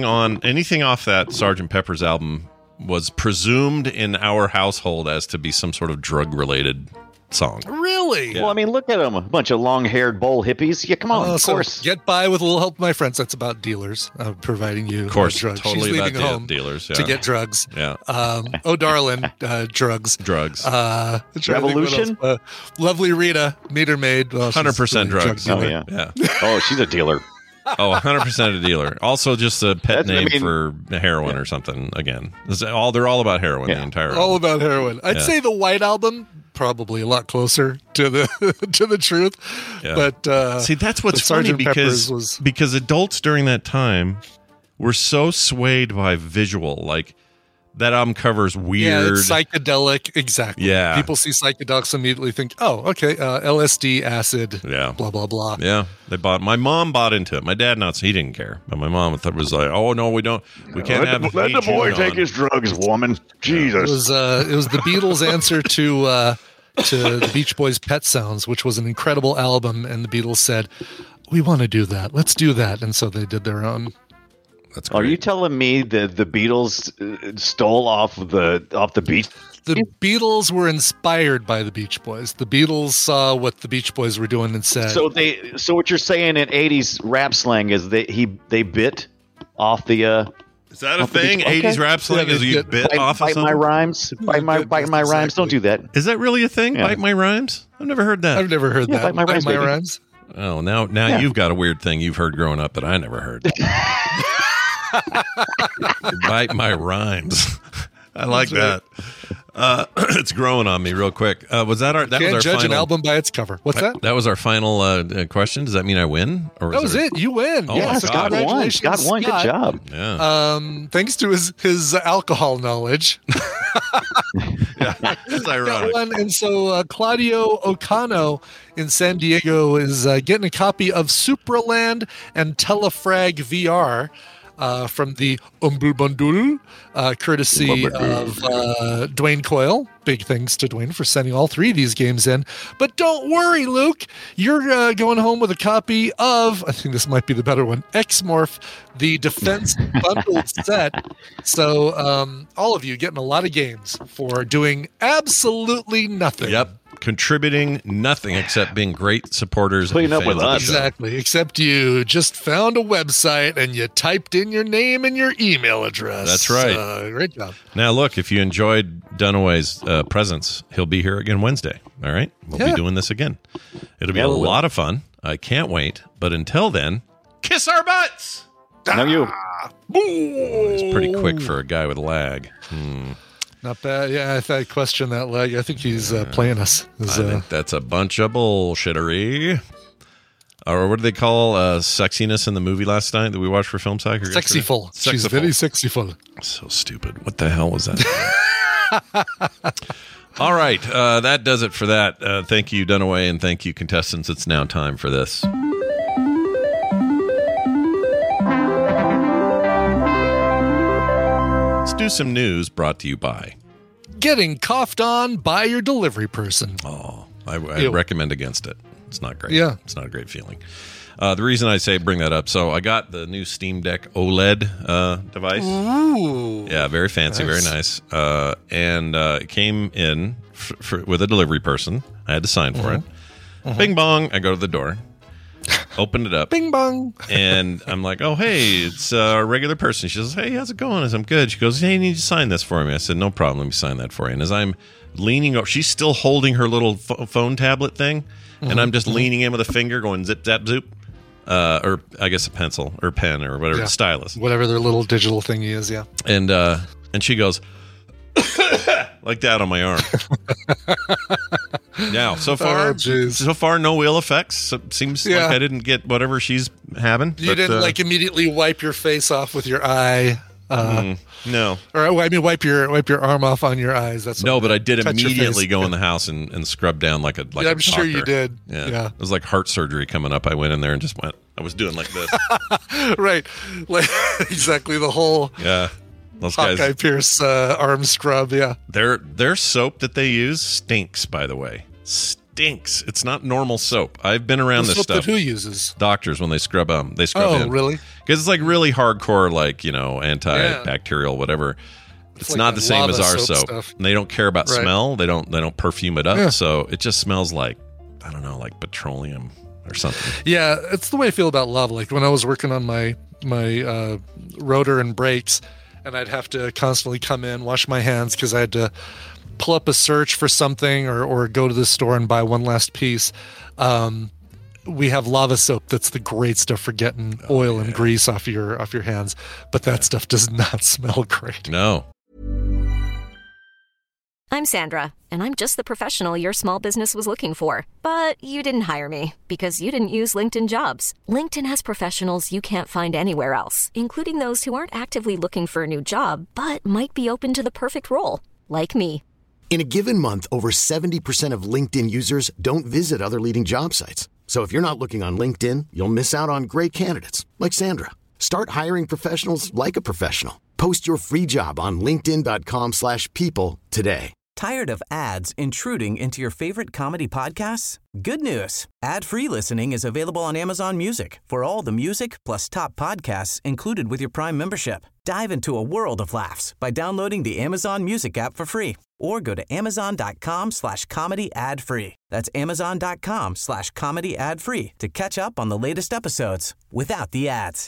[SPEAKER 3] off that Sgt. Pepper's album was presumed in our household as to be some sort of drug related song.
[SPEAKER 4] Really?
[SPEAKER 6] Well, I mean, look at them. A bunch of long-haired bowl hippies. Yeah, come on. Of
[SPEAKER 4] So
[SPEAKER 6] course.
[SPEAKER 4] Get by with a little help, my friends. That's about dealers providing you
[SPEAKER 3] Of course,
[SPEAKER 4] drugs.
[SPEAKER 3] totally
[SPEAKER 4] She's
[SPEAKER 3] about
[SPEAKER 4] leaving home
[SPEAKER 3] dealers. Yeah.
[SPEAKER 4] to get drugs.
[SPEAKER 3] Yeah.
[SPEAKER 4] Oh, darling, drugs.
[SPEAKER 3] Drugs.
[SPEAKER 4] Trying to think what
[SPEAKER 6] Revolution?
[SPEAKER 4] else. Lovely Rita, meter maid. Well, she's
[SPEAKER 3] 100%
[SPEAKER 4] really a
[SPEAKER 3] drugs.
[SPEAKER 4] drug
[SPEAKER 6] Oh,
[SPEAKER 4] dealer.
[SPEAKER 6] yeah.
[SPEAKER 3] Yeah.
[SPEAKER 6] Oh, she's a dealer.
[SPEAKER 3] Oh, 100% a dealer. Also, just a pet
[SPEAKER 6] That's- I
[SPEAKER 3] name
[SPEAKER 6] mean-
[SPEAKER 3] for heroin or something. Again, they're all about heroin.
[SPEAKER 6] Yeah.
[SPEAKER 3] The entire
[SPEAKER 4] All
[SPEAKER 3] album.
[SPEAKER 4] about heroin. I'd
[SPEAKER 3] Yeah.
[SPEAKER 4] say the White Album probably a lot closer to the to the truth.
[SPEAKER 3] Yeah.
[SPEAKER 4] But
[SPEAKER 3] See, that's what's
[SPEAKER 4] the
[SPEAKER 3] funny
[SPEAKER 4] Sgt. Pepper's
[SPEAKER 3] because adults during that time were so swayed by visual. Like that album cover's
[SPEAKER 4] yeah,
[SPEAKER 3] weird.
[SPEAKER 4] it's psychedelic. Exactly.
[SPEAKER 3] Yeah.
[SPEAKER 4] People see psychedelics immediately think, oh, okay, LSD, acid,
[SPEAKER 3] Yeah.
[SPEAKER 4] blah blah blah.
[SPEAKER 3] Yeah, my mom bought into it. My dad he didn't care, but my mom was like, "Oh no, we can't have."
[SPEAKER 6] Let the
[SPEAKER 3] Hey
[SPEAKER 6] boy
[SPEAKER 3] Jude
[SPEAKER 6] take
[SPEAKER 3] on."
[SPEAKER 6] his drugs, woman.
[SPEAKER 4] It
[SPEAKER 6] Jesus.
[SPEAKER 4] was the Beatles' answer to the Beach Boys' Pet Sounds, which was an incredible album, and the Beatles said, "We want to do that. Let's do that," and so they did their own.
[SPEAKER 3] That's great.
[SPEAKER 6] Are you telling me that the Beatles stole off the beach?
[SPEAKER 4] The Beatles were inspired by the Beach Boys. The Beatles saw what the Beach Boys were doing and said,
[SPEAKER 6] So what you're saying in '80s rap slang is they bit off the
[SPEAKER 3] Is that a
[SPEAKER 6] off the
[SPEAKER 3] thing?
[SPEAKER 6] beach- okay.
[SPEAKER 3] 80s rap slang
[SPEAKER 4] Yeah,
[SPEAKER 3] is
[SPEAKER 4] they
[SPEAKER 3] you
[SPEAKER 4] did.
[SPEAKER 3] bit off of
[SPEAKER 6] bite my
[SPEAKER 3] something?
[SPEAKER 6] rhymes, bite my
[SPEAKER 4] Exactly.
[SPEAKER 6] rhymes. Don't do that.
[SPEAKER 3] Is that really a thing?
[SPEAKER 6] Yeah.
[SPEAKER 3] Bite my rhymes? I've never heard that.
[SPEAKER 4] I've never heard
[SPEAKER 6] Yeah,
[SPEAKER 4] that.
[SPEAKER 6] Bite My Rhymes, baby.
[SPEAKER 4] Rhymes.
[SPEAKER 3] Oh, now
[SPEAKER 6] Yeah.
[SPEAKER 3] you've got a weird thing you've heard growing up that I never heard. Bite my rhymes. I like
[SPEAKER 4] That's
[SPEAKER 3] that. It's growing on me real quick. Was that our? That
[SPEAKER 4] Can't
[SPEAKER 3] was our
[SPEAKER 4] judge
[SPEAKER 3] final
[SPEAKER 4] an album by its cover. What's that?
[SPEAKER 3] That was our final question. Does that mean I win? Or
[SPEAKER 4] That was
[SPEAKER 3] there-
[SPEAKER 4] it. You win.
[SPEAKER 3] Oh,
[SPEAKER 6] Yeah,
[SPEAKER 3] my
[SPEAKER 6] Scott
[SPEAKER 3] God.
[SPEAKER 6] won. Scott won. Good
[SPEAKER 4] Scott.
[SPEAKER 6] job.
[SPEAKER 3] Yeah.
[SPEAKER 4] Thanks to his alcohol knowledge.
[SPEAKER 3] It's ironic.
[SPEAKER 4] And so Claudio Ocano in San Diego is getting a copy of Supraland and Telefrag VR. from the Humble Bundle, courtesy of Dwayne Coyle. Big thanks to Dwayne for sending all 3 of these games in. But don't worry, Luke. You're going home with a copy of, I think this might be the better one, X-Morph, the Defense Bundled set. So all of you getting a lot of games for doing absolutely nothing.
[SPEAKER 3] Yep. Contributing nothing except being great supporters.
[SPEAKER 6] Clean up with us.
[SPEAKER 4] Exactly. Except you just found a website and you typed in your name and your email address.
[SPEAKER 3] That's right.
[SPEAKER 4] Great job.
[SPEAKER 3] Now, look, if you enjoyed Dunaway's presence, he'll be here again Wednesday. All right? We'll be doing this again. It'll be a lot of fun. I can't wait. But until then, kiss our butts!
[SPEAKER 6] No, you.
[SPEAKER 3] It's pretty quick for a guy with lag.
[SPEAKER 4] Not bad. Yeah, if I question that leg, I think he's playing us.
[SPEAKER 3] I think that's a bunch of bullshittery. Or what do they call sexiness in the movie last night that we watched for Film Psych?
[SPEAKER 4] Sexyful. She's very sexyful.
[SPEAKER 3] So stupid. What the hell was that? All right. That does it for that. Thank you, Dunaway, and thank you, contestants. It's now time for this. Let's do some news brought to you by
[SPEAKER 4] Getting coughed on by your delivery person.
[SPEAKER 3] Oh, I recommend against it. It's not great.
[SPEAKER 4] Yeah.
[SPEAKER 3] It's not a great feeling. The reason I say bring that up, so I got the new Steam Deck OLED device.
[SPEAKER 4] Ooh.
[SPEAKER 3] Yeah, very fancy, very nice. And it came in with a delivery person. I had to sign for it. Bing bong, I go to the door. Opened it up.
[SPEAKER 4] Bing bong.
[SPEAKER 3] And I'm like, oh, hey, it's a regular person. She says, hey, how's it going? I said, I'm good. She goes, hey, you need to sign this for me. I said, no problem. Let me sign that for you. And as I'm leaning over, she's still holding her little phone tablet thing. And I'm just leaning in with a finger going zip, zap, zoop. Or I guess a pencil or pen or whatever, stylus.
[SPEAKER 4] Whatever their little digital thingy is, yeah.
[SPEAKER 3] And she goes, like that on my arm. Now, so far, no ill effects. So it seems like I didn't get whatever she's having.
[SPEAKER 4] You didn't immediately wipe your face off with your eye.
[SPEAKER 3] No.
[SPEAKER 4] Or I mean, wipe your arm off on your eyes. That's
[SPEAKER 3] no, but I did immediately go in the house and scrub down like a
[SPEAKER 4] I'm sure you did.
[SPEAKER 3] Yeah. It was like heart surgery coming up. I went in there and just went. I was doing like this.
[SPEAKER 4] Right. Like exactly the whole.
[SPEAKER 3] Yeah. Those
[SPEAKER 4] Hawkeye
[SPEAKER 3] guys.
[SPEAKER 4] Pierce arm scrub. Yeah.
[SPEAKER 3] Their soap that they use stinks. By the way, stinks. It's not normal soap. I've been around this stuff.
[SPEAKER 4] That who uses?
[SPEAKER 3] Doctors when they scrub in.
[SPEAKER 4] Oh, really?
[SPEAKER 3] Because it's like really hardcore, like antibacterial, whatever. It's like not the same as our soap. And they don't care about smell. They don't perfume it up. Yeah. So it just smells like I don't know, like petroleum or something.
[SPEAKER 4] Yeah, it's the way I feel about lava. Like when I was working on my rotor and brakes, and I'd have to constantly come in, wash my hands because I had to pull up a search for something or go to the store and buy one last piece. We have lava soap. That's the great stuff for getting oil and grease off your hands. But that stuff does not smell great.
[SPEAKER 3] No.
[SPEAKER 8] I'm Sandra, and I'm just the professional your small business was looking for. But you didn't hire me because you didn't use LinkedIn Jobs. LinkedIn has professionals you can't find anywhere else, including those who aren't actively looking for a new job, but might be open to the perfect role, like me.
[SPEAKER 1] In a given month, over 70% of LinkedIn users don't visit other leading job sites. So if you're not looking on LinkedIn, you'll miss out on great candidates like Sandra. Start hiring professionals like a professional. Post your free job on linkedin.com/people today.
[SPEAKER 2] Tired of ads intruding into your favorite comedy podcasts? Good news. Ad-free listening is available on Amazon Music for all the music plus top podcasts included with your Prime membership. Dive into a world of laughs by downloading the Amazon Music app for free or go to amazon.com/comedy ad-free. That's amazon.com/comedy ad-free to catch up on the latest episodes without the ads.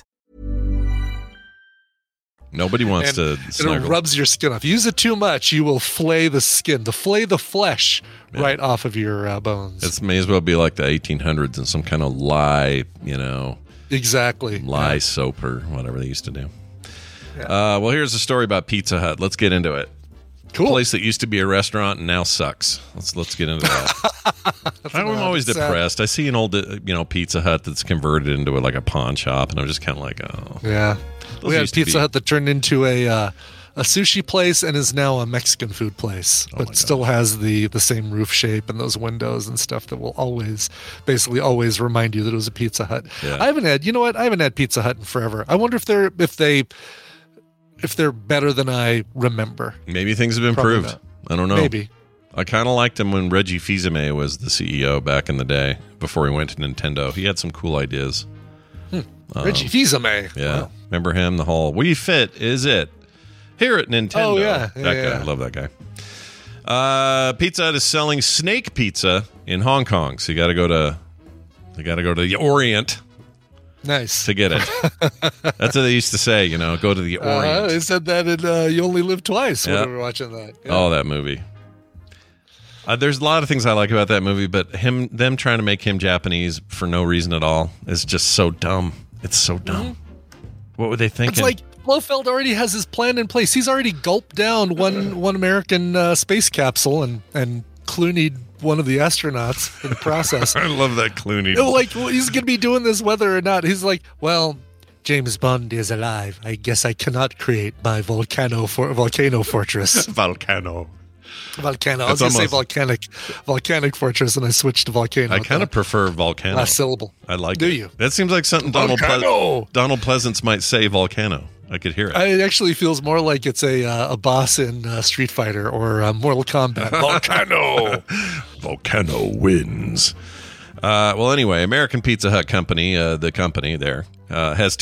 [SPEAKER 3] Nobody wants to snuggle.
[SPEAKER 4] It rubs your skin off. Use it too much, you will flay the skin, flay the flesh right off of your bones.
[SPEAKER 3] It may as well be like the 1800s and some kind of lye,
[SPEAKER 4] Exactly.
[SPEAKER 3] Lye soap or whatever they used to do. Yeah. Well, here's a story about Pizza Hut. Let's get into it.
[SPEAKER 4] Cool.
[SPEAKER 3] A place that used to be a restaurant and now sucks. Let's get into that. I'm always depressed. I see an old Pizza Hut that's converted into like a pawn shop, and I'm just kind of like, oh.
[SPEAKER 4] Yeah. We had Pizza Hut that turned into a a sushi place and is now a Mexican food place, but still has the same roof shape and those windows and stuff that will always remind you that it was a Pizza Hut.
[SPEAKER 3] Yeah.
[SPEAKER 4] I haven't had Pizza Hut in forever. I wonder if they're better than I remember.
[SPEAKER 3] Maybe things have improved. I don't know.
[SPEAKER 4] Maybe.
[SPEAKER 3] I kind of liked him when Reggie Fils-Aimé was the CEO back in the day before he went to Nintendo. He had some cool ideas.
[SPEAKER 4] Reggie Fils-Aimé.
[SPEAKER 3] Yeah.
[SPEAKER 4] Wow.
[SPEAKER 3] Remember him? The whole Wii Fit is it here at Nintendo.
[SPEAKER 4] Oh, yeah.
[SPEAKER 3] That guy. I love that guy. Pizza Hut is selling snake pizza in Hong Kong. So you got to go to the Orient.
[SPEAKER 4] Nice.
[SPEAKER 3] To get it. That's what they used to say, go to the Orient.
[SPEAKER 4] They said that in You Only Live Twice when we were watching that. Yeah.
[SPEAKER 3] Oh, that movie. There's a lot of things I like about that movie, but them trying to make him Japanese for no reason at all is just so dumb. It's so dumb. Mm-hmm. What were they thinking?
[SPEAKER 4] It's like Blofeld already has his plan in place. He's already gulped down one American space capsule and Clooney'd one of the astronauts in the process.
[SPEAKER 3] I love that Clooney.
[SPEAKER 4] He's going to be doing this whether or not. He's like, well, James Bond is alive. I guess I cannot create my volcano fortress.
[SPEAKER 3] Volcano.
[SPEAKER 4] I was going to say volcanic fortress, and I switched to volcano.
[SPEAKER 3] I kind of prefer volcano.
[SPEAKER 4] Last syllable.
[SPEAKER 3] I like it.
[SPEAKER 4] Do you?
[SPEAKER 3] That seems like something Donald Pleasance might say, volcano. I could hear it.
[SPEAKER 4] It actually feels more like it's a boss in Street Fighter or Mortal Kombat. Volcano!
[SPEAKER 3] Volcano wins. Well, anyway, American Pizza Hut Company, the company there, has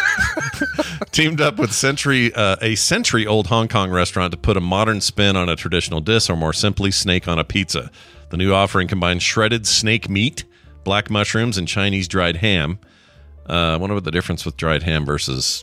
[SPEAKER 3] teamed up with a century-old Hong Kong restaurant to put a modern spin on a traditional dish, or more simply, snake on a pizza. The new offering combines shredded snake meat, black mushrooms, and Chinese dried ham. I wonder what the difference with dried ham versus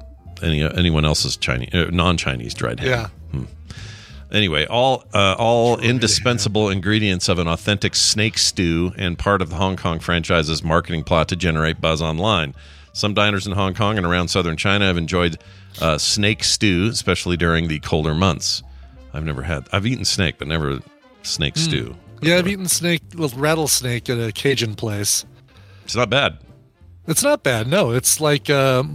[SPEAKER 3] anyone else's non-Chinese dried ham.
[SPEAKER 4] Yeah.
[SPEAKER 3] Anyway, all indispensable ingredients of an authentic snake stew and part of the Hong Kong franchise's marketing plot to generate buzz online. Some diners in Hong Kong and around southern China have enjoyed snake stew, especially during the colder months. I've eaten snake, but never snake stew.
[SPEAKER 4] Yeah, I've eaten rattlesnake at a Cajun place.
[SPEAKER 3] It's not bad.
[SPEAKER 4] It's not bad. No, it's like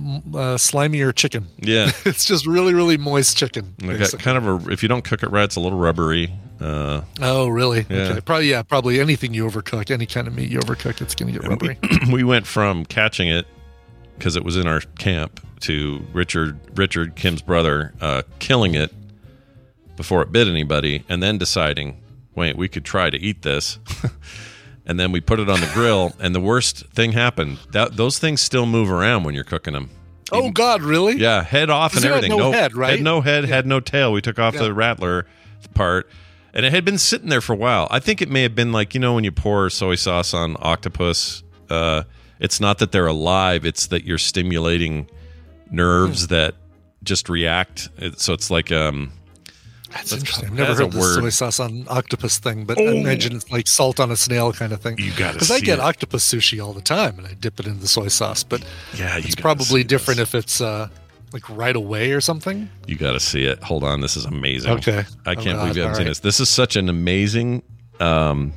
[SPEAKER 4] slimier chicken.
[SPEAKER 3] Yeah.
[SPEAKER 4] It's just really, really moist chicken.
[SPEAKER 3] Kind of if you don't cook it right, it's a little rubbery.
[SPEAKER 4] Oh, really?
[SPEAKER 3] Yeah.
[SPEAKER 4] Okay. Probably anything you overcook, any kind of meat you overcook, it's going to get rubbery.
[SPEAKER 3] We went from catching it because it was in our camp to Richard, Kim's brother, killing it before it bit anybody, and then deciding, wait, we could try to eat this. And then we put it on the grill, and the worst thing happened. Those things still move around when you're cooking them.
[SPEAKER 4] Oh, God, really?
[SPEAKER 3] Yeah, head off and everything.
[SPEAKER 4] No head, right?
[SPEAKER 3] Had no head, had no tail. We took off the rattler part, and it had been sitting there for a while. I think it may have been like, when you pour soy sauce on octopus, it's not that they're alive, it's that you're stimulating nerves that just react. So it's like...
[SPEAKER 4] That's interesting. I've never heard the soy sauce on octopus thing, but I imagine it's like salt on a snail kind of thing.
[SPEAKER 3] You got to
[SPEAKER 4] because I get octopus sushi all the time, and I dip it into the soy sauce. But it's probably different if it's like right away or something.
[SPEAKER 3] You got to see it. Hold on, this is amazing.
[SPEAKER 4] Okay,
[SPEAKER 3] I can't believe you haven't seen this. This is such an amazing. Can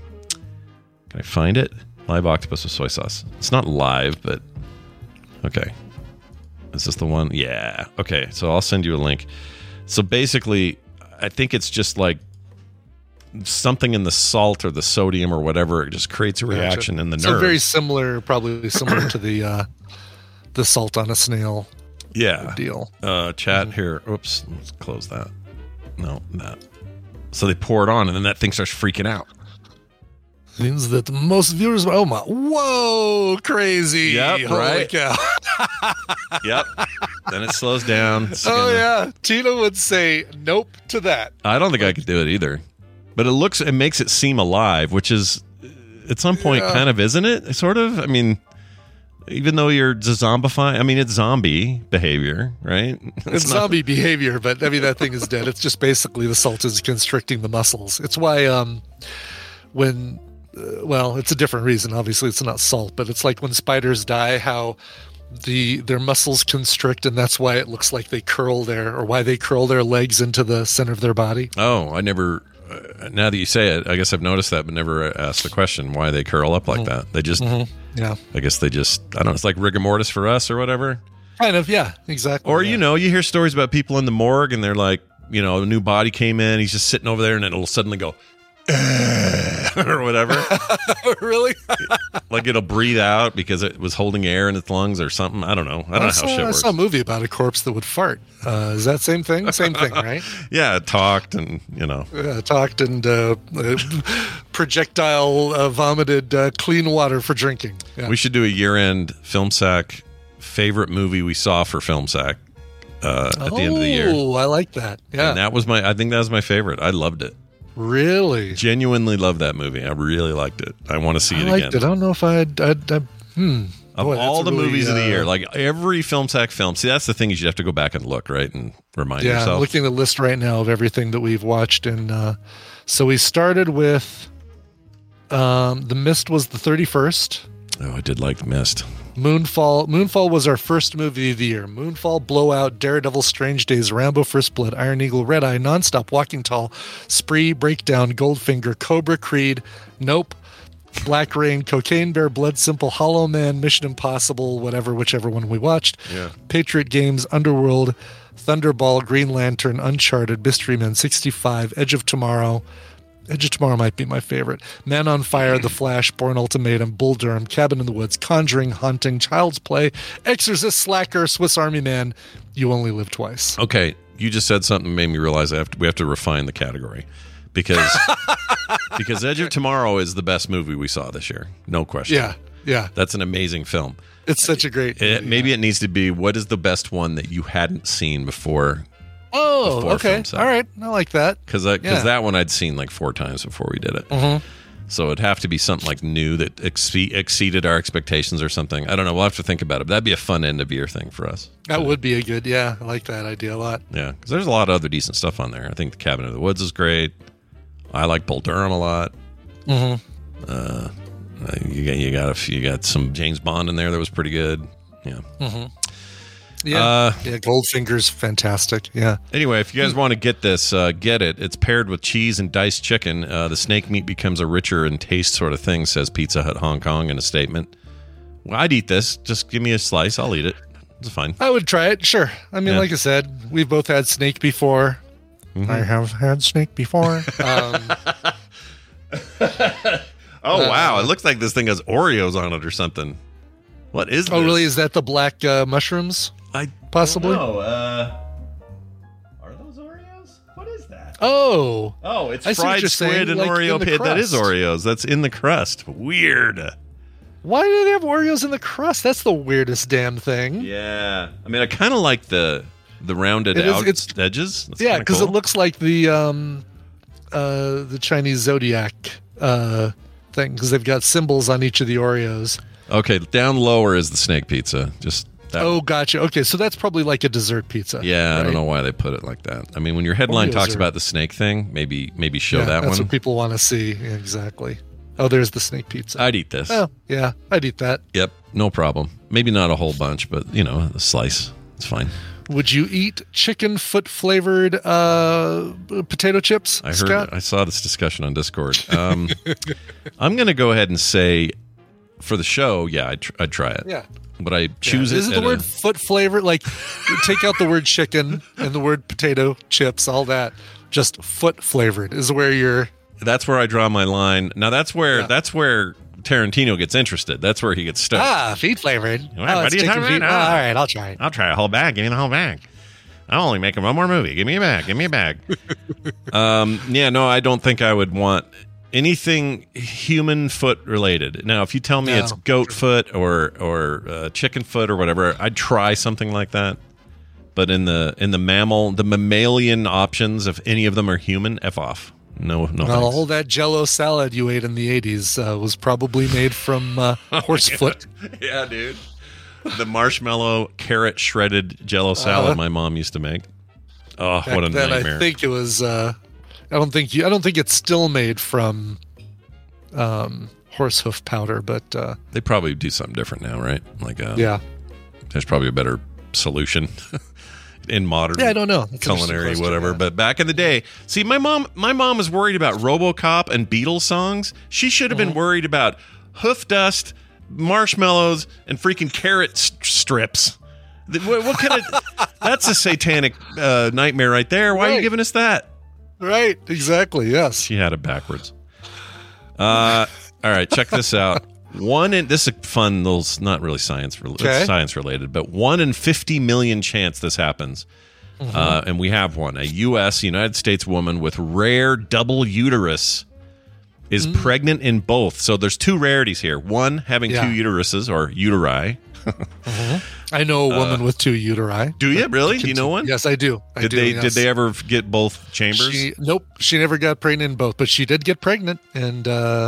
[SPEAKER 3] I find it? Live octopus with soy sauce. It's not live, but okay. Is this the one? Yeah. Okay, so I'll send you a link. So basically, I think it's just like something in the salt or the sodium or whatever. It just creates a reaction in the nerve.
[SPEAKER 4] So very similar, probably similar to the salt on a snail deal.
[SPEAKER 3] Chat here. Oops. Let's close that. No, that. So they pour it on, and then that thing starts freaking out.
[SPEAKER 4] Means that most viewers, oh my, whoa, crazy.
[SPEAKER 3] Yep,
[SPEAKER 4] holy
[SPEAKER 3] right.
[SPEAKER 4] Cow.
[SPEAKER 3] Yep. Then it slows down.
[SPEAKER 4] Yeah. Tina would say nope to that.
[SPEAKER 3] I don't think I could do it either. But it makes it seem alive, which is at some point kind of, isn't it? Sort of. I mean, even though you're zombifying, I mean, it's zombie behavior, right?
[SPEAKER 4] It's zombie behavior, but I mean, that thing is dead. It's just basically the salt is constricting the muscles. It's why it's a different reason. Obviously, it's not salt, but it's like when spiders die, how their muscles constrict, and that's why it looks like they curl why they curl their legs into the center of their body.
[SPEAKER 3] Oh, I never. Now that you say it, I guess I've noticed that, but never asked the question why they curl up like that. They just, I guess they just, I don't know. It's like rigor mortis for us or whatever.
[SPEAKER 4] Kind of, yeah, exactly.
[SPEAKER 3] Or,
[SPEAKER 4] yeah.
[SPEAKER 3] you hear stories about people in the morgue and they're like, a new body came in, he's just sitting over there and it'll suddenly go, or whatever.
[SPEAKER 4] Really?
[SPEAKER 3] Like it'll breathe out because it was holding air in its lungs or something. I don't know. I don't know how shit works.
[SPEAKER 4] I saw a movie about a corpse that would fart. Is that same thing? Same thing, right?
[SPEAKER 3] Yeah, it talked and,
[SPEAKER 4] talked and projectile vomited clean water for drinking. Yeah.
[SPEAKER 3] We should do a year-end Film Sack favorite movie we saw for Film Sack at the end of the year.
[SPEAKER 4] Oh, I like that. Yeah.
[SPEAKER 3] And I think that was my favorite. I loved it.
[SPEAKER 4] Really?
[SPEAKER 3] Genuinely loved that movie. I really liked it. I want to see it again.
[SPEAKER 4] I liked it. I don't know if I'd
[SPEAKER 3] Of all the movies of the year, like every Film Sack film. See, that's the thing is you have to go back and look, right? And remind yourself.
[SPEAKER 4] Yeah, I'm looking at the list right now of everything that we've watched. And so we started with The Mist was the 31st.
[SPEAKER 3] Oh, I did like The Mist.
[SPEAKER 4] Moonfall was our first movie of the year. Moonfall, Blowout, Daredevil, Strange Days, Rambo, First Blood, Iron Eagle, Red Eye, Nonstop, Walking Tall, Spree, Breakdown, Goldfinger, Cobra, Creed, Nope, Black Rain, Cocaine Bear, Blood Simple, Hollow Man, Mission Impossible, whichever one we watched.
[SPEAKER 3] Yeah.
[SPEAKER 4] Patriot Games, Underworld, Thunderball, Green Lantern, Uncharted, Mystery Men 65, Edge of Tomorrow. Edge of Tomorrow might be my favorite. Man on Fire, The Flash, Bourne Ultimatum, Bull Durham, Cabin in the Woods, Conjuring, Haunting, Child's Play, Exorcist, Slacker, Swiss Army Man, You Only Live Twice.
[SPEAKER 3] Okay, you just said something that made me realize we have to refine the category because Edge of Tomorrow is the best movie we saw this year, no question.
[SPEAKER 4] Yeah.
[SPEAKER 3] That's an amazing film.
[SPEAKER 4] It's such a great movie,
[SPEAKER 3] maybe it needs to be, what is the best one that you hadn't seen before?
[SPEAKER 4] Oh, okay. All right. I like that.
[SPEAKER 3] Because that one I'd seen like 4 times before we did it.
[SPEAKER 4] Mm-hmm.
[SPEAKER 3] So it'd have to be something like new that exceeded our expectations or something. I don't know. We'll have to think about it. But that'd be a fun end of year thing for us.
[SPEAKER 4] That would be a good, I like that idea a lot.
[SPEAKER 3] Yeah, because there's a lot of other decent stuff on there. I think The Cabin in the Woods is great. I like Bull Durham a lot.
[SPEAKER 4] Mm-hmm.
[SPEAKER 3] You got some James Bond in there that was pretty good. Yeah.
[SPEAKER 4] Mm-hmm. Yeah, Goldfinger's fantastic. Yeah.
[SPEAKER 3] Anyway, if you guys want to get this, get it. It's paired with cheese and diced chicken. The snake meat becomes a richer in taste sort of thing, says Pizza Hut Hong Kong in a statement. Well, I'd eat this. Just give me a slice. I'll eat it. It's fine.
[SPEAKER 4] I would try it. Sure. I mean, like I said, we've both had snake before. Mm-hmm. I have had snake before.
[SPEAKER 3] Oh, wow. It looks like this thing has Oreos on it or something. What is this?
[SPEAKER 4] Oh, really? Is that the black mushrooms? Possibly.
[SPEAKER 3] No. Are those Oreos? What is that?
[SPEAKER 4] Oh,
[SPEAKER 3] it's fried squid and Oreo pit. That is Oreos. That's in the crust. Weird.
[SPEAKER 4] Why do they have Oreos in the crust? That's the weirdest damn thing.
[SPEAKER 3] Yeah. I mean, I kind of like the rounded out edges. That's
[SPEAKER 4] because
[SPEAKER 3] cool.
[SPEAKER 4] it looks like the Chinese zodiac thing because they've got symbols on each of the Oreos.
[SPEAKER 3] Okay, down lower is the snake pizza. Just that.
[SPEAKER 4] Oh, gotcha. Okay, so that's probably like a dessert pizza.
[SPEAKER 3] Yeah,
[SPEAKER 4] right?
[SPEAKER 3] I don't know why they put it like that. I mean, when your headline talks about the snake thing, maybe show that one.
[SPEAKER 4] That's what people want to see. Yeah, exactly. Oh, there's the snake pizza.
[SPEAKER 3] I'd eat this.
[SPEAKER 4] Oh, yeah, I'd eat that.
[SPEAKER 3] Yep, no problem. Maybe not a whole bunch, but a slice. It's fine.
[SPEAKER 4] Would you eat chicken foot flavored potato chips? Scott?
[SPEAKER 3] I saw this discussion on Discord. I'm going to go ahead and say, for the show, I'd try it.
[SPEAKER 4] Yeah.
[SPEAKER 3] But I choose it.
[SPEAKER 4] Is it the word foot flavor? Like, take out the word chicken and the word potato chips, all that. Just foot flavored is where you're.
[SPEAKER 3] That's where I draw my line. Now that's where Tarantino gets interested. That's where he gets stuck.
[SPEAKER 4] Feet flavored.
[SPEAKER 3] What are you talking about?
[SPEAKER 4] All right, I'll try it.
[SPEAKER 3] I'll try a whole bag. Give me the whole bag. I'll only make one more movie. Give me a bag. Give me a bag. I don't think I would want anything human foot related. Now, if you tell me it's goat foot or chicken foot or whatever, I'd try something like that. But in the mammalian options, if any of them are human, F off. No.
[SPEAKER 4] Well, all that Jell-O salad you ate in the 80s was probably made from horse foot.
[SPEAKER 3] Yeah, dude. The marshmallow carrot shredded Jell-O salad my mom used to make. Oh, what a nightmare!
[SPEAKER 4] I think it was. I don't think it's still made from horse hoof powder, but
[SPEAKER 3] they probably do something different now, right? Like, there's probably a better solution in modern
[SPEAKER 4] I don't know.
[SPEAKER 3] culinary whatever. But back in the day, see, my mom was worried about RoboCop and Beatles songs. She should have been worried about hoof dust, marshmallows, and freaking carrot strips. What kind of? That's a satanic nightmare right there. Why are you giving us that?
[SPEAKER 4] Right. Exactly. Yes.
[SPEAKER 3] She had it backwards. All right. Check this out. This is a fun little, not really science related, but 1 in 50 million chance this happens. And we have one. A United States woman with rare double uterus is pregnant in both. So there's two rarities here. One, having two uteruses or uteri.
[SPEAKER 4] I know a woman with two uteri.
[SPEAKER 3] Do you really? Do you know one?
[SPEAKER 4] Yes, I do.
[SPEAKER 3] Did they ever get both chambers?
[SPEAKER 4] Nope. She never got pregnant in both, but she did get pregnant, and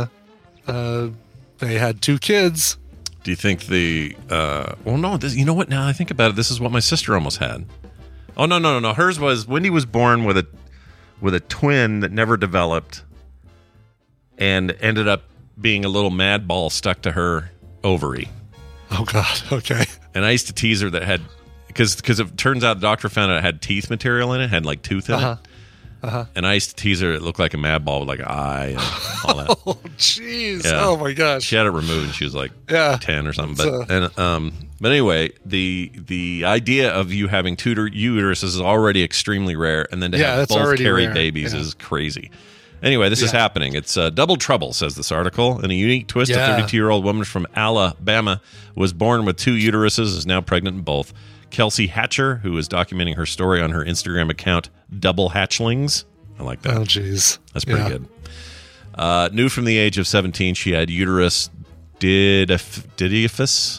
[SPEAKER 4] they had 2 kids.
[SPEAKER 3] Do you think well, no. You know what? Now I think about it, this is what my sister almost had. Oh no. Hers was Wendy was born with a twin that never developed, and ended up being a little mad ball stuck to her ovary.
[SPEAKER 4] Oh God. Okay.
[SPEAKER 3] And I used to tease her that had because it turns out the doctor found out it had teeth material in it, had like tooth in it. And I used to tease her it looked like a mad ball with like an eye and all that.
[SPEAKER 4] Oh jeez.
[SPEAKER 3] Yeah.
[SPEAKER 4] Oh my gosh.
[SPEAKER 3] She had it removed and she was like 10 or something. But anyway, the idea of you having 2 uteruses is already extremely rare, and then to have both carry babies is crazy. Anyway, this is happening. It's double trouble, says this article. In a unique twist, a 32-year-old woman from Alabama was born with 2 uteruses, is now pregnant in both. Kelsey Hatcher, who is documenting her story on her Instagram account, Double Hatchlings. I like that.
[SPEAKER 4] Oh, jeez.
[SPEAKER 3] That's pretty good. New from the age of 17, she had uterus didelphus.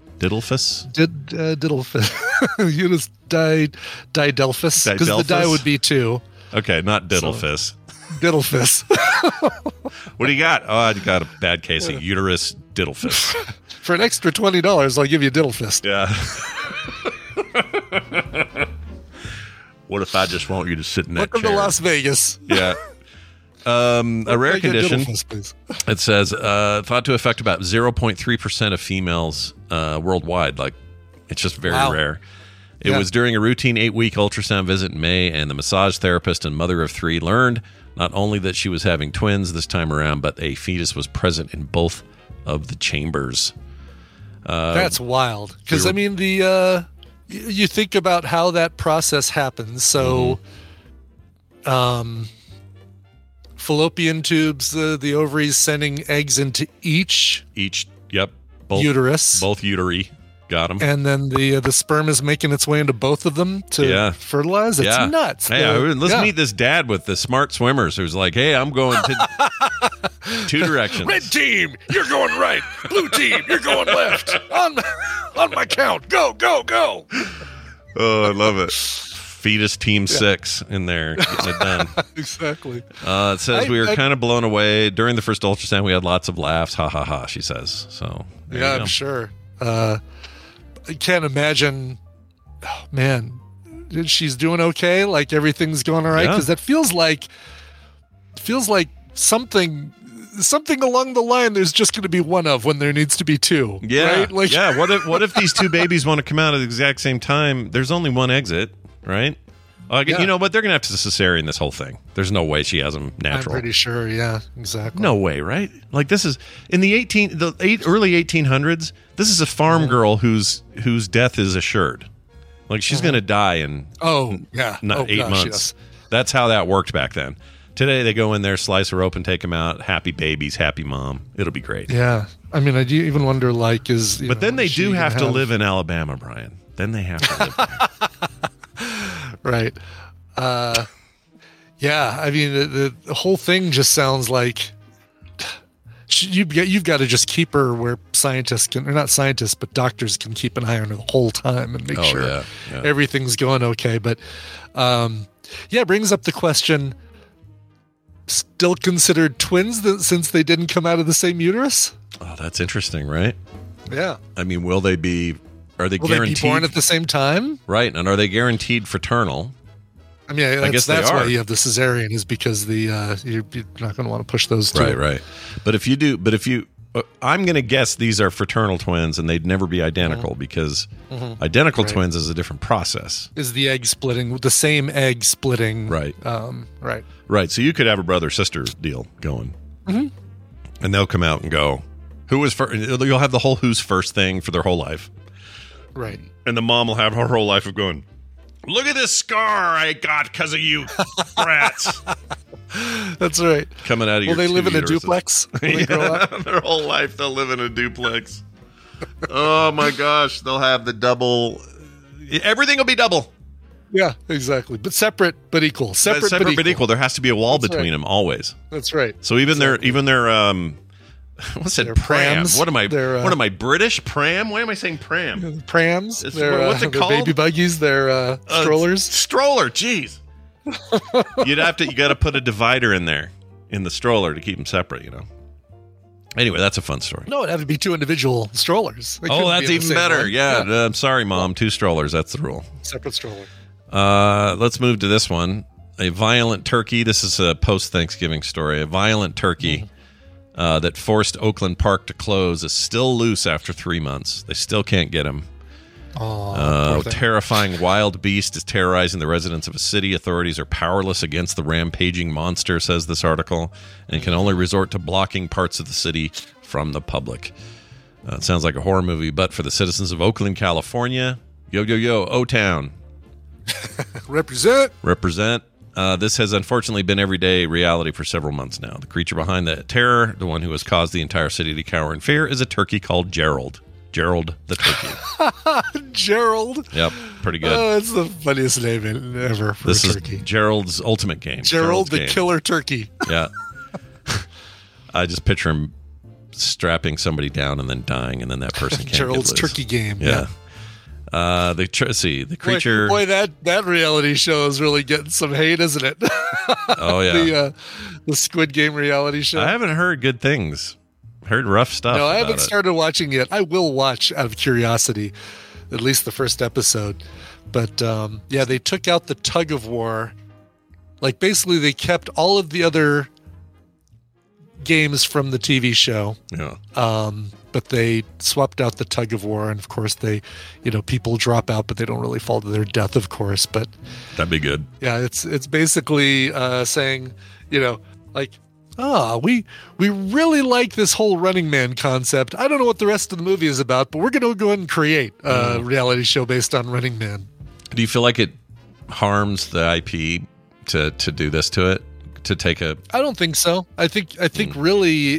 [SPEAKER 3] Uterus
[SPEAKER 4] didelphus. Because the di would be 2.
[SPEAKER 3] Okay, not diddlefus.
[SPEAKER 4] Diddlefus.
[SPEAKER 3] What do you got? Oh, I got a bad case of uterus diddlefus.
[SPEAKER 4] For an extra $20, I'll give you diddlefist.
[SPEAKER 3] Yeah. What if I just want you to sit in that
[SPEAKER 4] Welcome
[SPEAKER 3] chair?
[SPEAKER 4] to Las Vegas.
[SPEAKER 3] Yeah. A rare condition. It says thought to affect about 0.3% of females worldwide. Like, it's just very rare. It was during a routine 8-week ultrasound visit in May, and the massage therapist and mother of 3 learned not only that she was having twins this time around, but a fetus was present in both of the chambers.
[SPEAKER 4] That's wild. Because, I mean, you think about how that process happens. So, fallopian tubes, the ovaries sending eggs into each uterus.
[SPEAKER 3] Both uteri. Got them.
[SPEAKER 4] And then the sperm is making its way into both of them to fertilize. It's nuts.
[SPEAKER 3] Hey, let's meet this dad with the smart swimmers who's like, hey, I'm going to 2 directions.
[SPEAKER 4] Red team, you're going right. Blue team, you're going left. On my count. Go, go, go.
[SPEAKER 3] Oh, I love it. Fetus team 6 in there getting it done.
[SPEAKER 4] Exactly.
[SPEAKER 3] It says we were kind of blown away. During the first ultrasound, we had lots of laughs. Ha, ha, ha, she says. So,
[SPEAKER 4] I'm sure. I can't imagine. Oh, man, she's doing okay. Like everything's going all right, because that feels like something along the line. There's just going to be one of when there needs to be 2.
[SPEAKER 3] Yeah,
[SPEAKER 4] right? Like,
[SPEAKER 3] What if these 2 babies want to come out at the exact same time? There's only one exit, right? You know what? They're going to have to cesarean this whole thing. There's no way she has them natural.
[SPEAKER 4] I'm pretty sure. Yeah, exactly.
[SPEAKER 3] No way, right? Like, this is in the early 1800s. This is a farm girl whose death is assured. Like, she's going to die in 8 months. Yes. That's how that worked back then. Today they go in there, slice her open, take them out. Happy babies, happy mom. It'll be great.
[SPEAKER 4] Yeah, I mean, I do even wonder, like,
[SPEAKER 3] but then they do have to live in Alabama, Brian. Then they have to live there.
[SPEAKER 4] Right. Yeah, I mean, the whole thing just sounds like you've got to just keep her where scientists can, or not scientists, but doctors can keep an eye on her the whole time and make sure everything's going okay. But it brings up the question, still considered twins since they didn't come out of the same uterus?
[SPEAKER 3] Oh, that's interesting, right?
[SPEAKER 4] Yeah.
[SPEAKER 3] I mean, will they be guaranteed?
[SPEAKER 4] They be born at the same time?
[SPEAKER 3] Right. And are they guaranteed fraternal?
[SPEAKER 4] I mean, I guess that's why you have the cesarean, is because you're not going to want to push those 2.
[SPEAKER 3] Right. But if you, I'm going to guess these are fraternal twins, and they'd never be identical because identical twins is a different process.
[SPEAKER 4] Is the egg splitting the same egg splitting?
[SPEAKER 3] Right.
[SPEAKER 4] Right.
[SPEAKER 3] So you could have a brother-sister deal going, and they'll come out and go, who was first? You'll have the whole who's first thing for their whole life.
[SPEAKER 4] Right.
[SPEAKER 3] And the mom will have her whole life of going, look at this scar I got because of you brats.
[SPEAKER 4] That's right.
[SPEAKER 3] Coming out of your
[SPEAKER 4] Will they live in a
[SPEAKER 3] uteruses.
[SPEAKER 4] duplex when they grow up?
[SPEAKER 3] Their whole life they'll live in a duplex. Oh my gosh. They'll have the double. Everything will be double.
[SPEAKER 4] Yeah, exactly. But separate but equal. Separate but equal.
[SPEAKER 3] There has to be a wall
[SPEAKER 4] That's
[SPEAKER 3] between
[SPEAKER 4] right.
[SPEAKER 3] them always.
[SPEAKER 4] That's right.
[SPEAKER 3] So even their what's it?
[SPEAKER 4] Their
[SPEAKER 3] Pram.
[SPEAKER 4] prams.
[SPEAKER 3] What am I?
[SPEAKER 4] Their,
[SPEAKER 3] what am I? British pram? Why am I saying pram?
[SPEAKER 4] Prams.
[SPEAKER 3] It's-
[SPEAKER 4] Their,
[SPEAKER 3] what's it
[SPEAKER 4] their
[SPEAKER 3] called?
[SPEAKER 4] baby buggies. Their strollers.
[SPEAKER 3] Stroller. Jeez. You got to put a divider in there in the stroller to keep them separate. You know. Anyway, that's a fun story.
[SPEAKER 4] No, it'd have to be 2 individual strollers. They
[SPEAKER 3] Oh,
[SPEAKER 4] couldn't
[SPEAKER 3] that's
[SPEAKER 4] be in the
[SPEAKER 3] even
[SPEAKER 4] same
[SPEAKER 3] better.
[SPEAKER 4] one.
[SPEAKER 3] Yeah. I'm sorry, Mom. 2 strollers. That's the rule.
[SPEAKER 4] Separate stroller.
[SPEAKER 3] Let's move to this one. A violent turkey. This is a post-Thanksgiving story. A violent turkey that forced Oakland Park to close is still loose after 3 months. They still can't get him.
[SPEAKER 4] Oh,
[SPEAKER 3] Terrifying wild beast is terrorizing the residents of a city. Authorities are powerless against the rampaging monster, says this article, and can only resort to blocking parts of the city from the public. It sounds like a horror movie, but for the citizens of Oakland, California, yo, yo, yo, O-Town.
[SPEAKER 4] Represent.
[SPEAKER 3] This has unfortunately been everyday reality for several months now. The creature behind the terror, the one who has caused the entire city to cower in fear, is a turkey called Gerald. Gerald the turkey.
[SPEAKER 4] Gerald.
[SPEAKER 3] Yep, pretty good.
[SPEAKER 4] Oh, that's the funniest name ever for
[SPEAKER 3] This
[SPEAKER 4] a
[SPEAKER 3] is
[SPEAKER 4] turkey.
[SPEAKER 3] Gerald's ultimate game.
[SPEAKER 4] Gerald
[SPEAKER 3] Gerald's
[SPEAKER 4] the
[SPEAKER 3] game.
[SPEAKER 4] killer turkey.
[SPEAKER 3] Yeah. I just picture him strapping somebody down and then dying, and then that person can't
[SPEAKER 4] Gerald's
[SPEAKER 3] get loose.
[SPEAKER 4] turkey game.
[SPEAKER 3] Yeah. The creature.
[SPEAKER 4] Boy, that reality show is really getting some hate, isn't it?
[SPEAKER 3] Oh yeah.
[SPEAKER 4] The Squid Game reality show.
[SPEAKER 3] I haven't heard good things. Heard rough stuff.
[SPEAKER 4] No, I
[SPEAKER 3] about
[SPEAKER 4] haven't
[SPEAKER 3] it.
[SPEAKER 4] started watching yet. I will watch out of curiosity, at least the first episode. But yeah, they took out the tug of war. Like basically, they kept all of the other games from the TV show.
[SPEAKER 3] Yeah.
[SPEAKER 4] But they swapped out the tug of war, and of course, people drop out, but they don't really fall to their death, of course. But
[SPEAKER 3] That'd be good.
[SPEAKER 4] yeah, it's basically saying, we really like this whole Running Man concept. I don't know what the rest of the movie is about, but we're going to go ahead and create a reality show based on Running Man.
[SPEAKER 3] Do you feel like it harms the IP to do this to it? To take a
[SPEAKER 4] I don't think so. I think really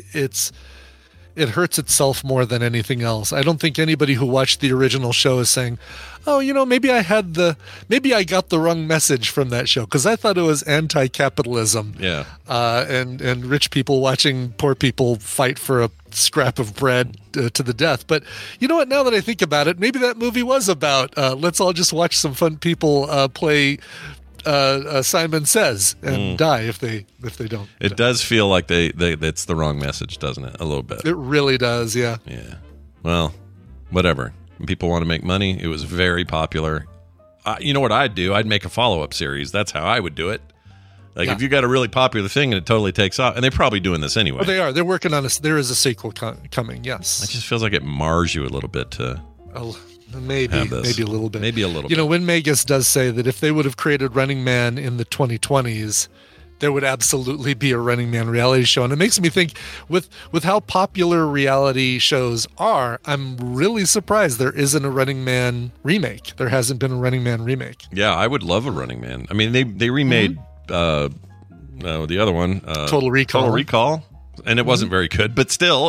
[SPEAKER 4] it hurts itself more than anything else. I don't think anybody who watched the original show is saying, "Oh, maybe I got the wrong message from that show because I thought it was anti-capitalism."
[SPEAKER 3] yeah.
[SPEAKER 4] And rich people watching poor people fight for a scrap of bread to the death. But you know what? Now that I think about it, maybe that movie was about let's all just watch some fun people play Simon Says and die if they don't.
[SPEAKER 3] It does feel like that's the wrong message, doesn't it? A little bit.
[SPEAKER 4] It really does, yeah.
[SPEAKER 3] Yeah. Well, whatever. When people want to make money, it was very popular. You know what I'd do? I'd make a follow-up series. That's how I would do it. Like if you got a really popular thing and it totally takes off, and they're probably doing this anyway.
[SPEAKER 4] Well, they are. They're working on there is a sequel coming. Yes.
[SPEAKER 3] It just feels like it mars you a little bit to.
[SPEAKER 4] Maybe
[SPEAKER 3] have this.
[SPEAKER 4] a little bit.
[SPEAKER 3] Maybe a little
[SPEAKER 4] You know,
[SPEAKER 3] bit.
[SPEAKER 4] Win Magus does say that if they would have created Running Man in the 2020s, there would absolutely be a Running Man reality show. And it makes me think, with how popular reality shows are, I'm really surprised there isn't a Running Man remake. There hasn't been a Running Man remake.
[SPEAKER 3] Yeah, I would love a Running Man. I mean, they remade the other one,
[SPEAKER 4] Total Recall.
[SPEAKER 3] Total Recall, and it wasn't very good. But still,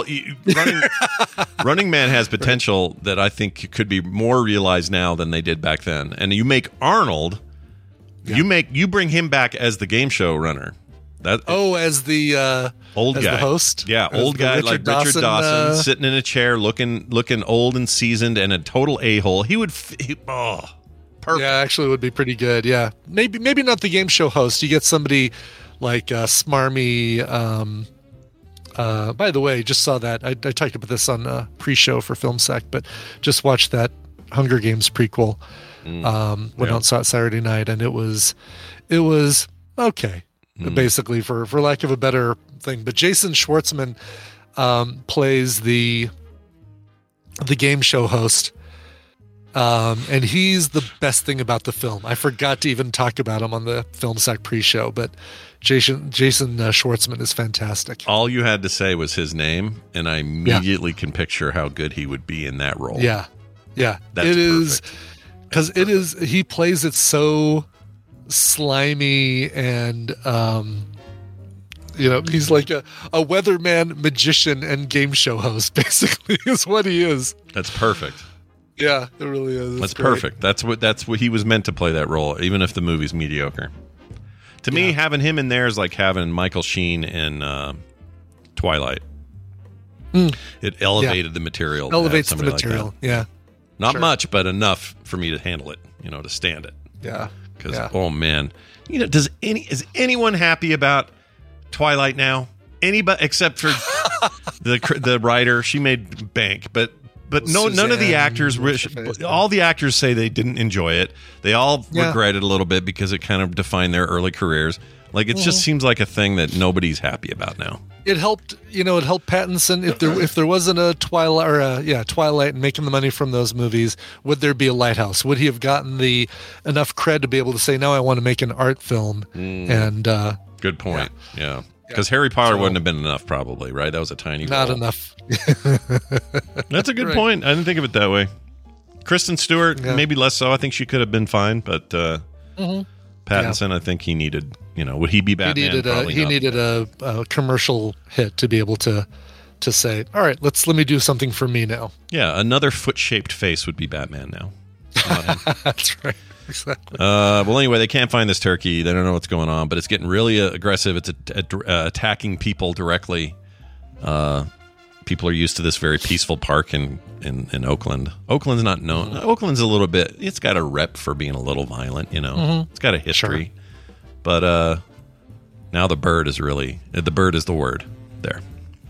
[SPEAKER 3] Running Man has potential that I think could be more realized now than they did back then. And you make Arnold, you bring him back as the game show runner.
[SPEAKER 4] As the
[SPEAKER 3] old
[SPEAKER 4] as
[SPEAKER 3] guy,
[SPEAKER 4] the host,
[SPEAKER 3] yeah,
[SPEAKER 4] As
[SPEAKER 3] old
[SPEAKER 4] the
[SPEAKER 3] guy
[SPEAKER 4] Richard
[SPEAKER 3] like Richard Dawson,
[SPEAKER 4] uh,
[SPEAKER 3] sitting in a chair, looking old and seasoned, and a total a-hole. He would, perfect.
[SPEAKER 4] Yeah, actually, it would be pretty good. Yeah, maybe not the game show host. You get somebody like smarmy. By the way, just saw that. I talked about this on pre-show for FilmSec, but just watched that Hunger Games prequel. Went out, saw it Saturday night, and it was okay, basically for lack of a better thing. But Jason Schwartzman plays the game show host. And he's the best thing about the film. I forgot to even talk about him on the FilmSec pre-show, but Jason Schwartzman is fantastic.
[SPEAKER 3] All you had to say was his name, and I immediately can picture how good he would be in that role.
[SPEAKER 4] Yeah, Yeah,
[SPEAKER 3] That's
[SPEAKER 4] it is,
[SPEAKER 3] perfect.
[SPEAKER 4] because it is. He plays it so slimy and he's like a weatherman, magician, and game show host. Basically, is what he is.
[SPEAKER 3] That's perfect.
[SPEAKER 4] Yeah, it really is.
[SPEAKER 3] That's
[SPEAKER 4] great.
[SPEAKER 3] perfect. That's what he was meant to play that role, even if the movie's mediocre. To me, having him in there is like having Michael Sheen in Twilight. It elevated the material.
[SPEAKER 4] Elevates the
[SPEAKER 3] somebody like
[SPEAKER 4] material.
[SPEAKER 3] that.
[SPEAKER 4] Yeah.
[SPEAKER 3] Not much, but enough for me to handle it. To stand it.
[SPEAKER 4] Yeah.
[SPEAKER 3] Because oh man, is anyone happy about Twilight now? Anybody except for the writer? She made bank, but none of the actors. All the actors say they didn't enjoy it. They all regret it a little bit because it kind of defined their early careers. Like it just seems like a thing that nobody's happy about now.
[SPEAKER 4] It helped, it helped Pattinson. If there wasn't a Twilight Twilight and making the money from those movies, would there be a Lighthouse? Would he have gotten the enough cred to be able to say, now I want to make an art film? And
[SPEAKER 3] good point. Yeah. Because Harry Potter wouldn't have been enough, probably, right? That was a tiny
[SPEAKER 4] not
[SPEAKER 3] role.
[SPEAKER 4] Enough.
[SPEAKER 3] That's a good point. I didn't think of it that way. Kristen Stewart, maybe less so. I think she could have been fine, but Pattinson, I think he needed. Would he be Batman?
[SPEAKER 4] He needed a commercial hit to be able to say, all right, let me do something for me now.
[SPEAKER 3] Yeah, another foot-shaped face would be Batman now.
[SPEAKER 4] That's right. Exactly.
[SPEAKER 3] Well, anyway, they can't find this turkey. They don't know what's going on, but it's getting really aggressive. It's attacking people directly. People are used to this very peaceful park in Oakland. Oakland's not known. Oakland's a little bit. It's got a rep for being a little violent. It's got a history. Sure. But now the bird is the word there.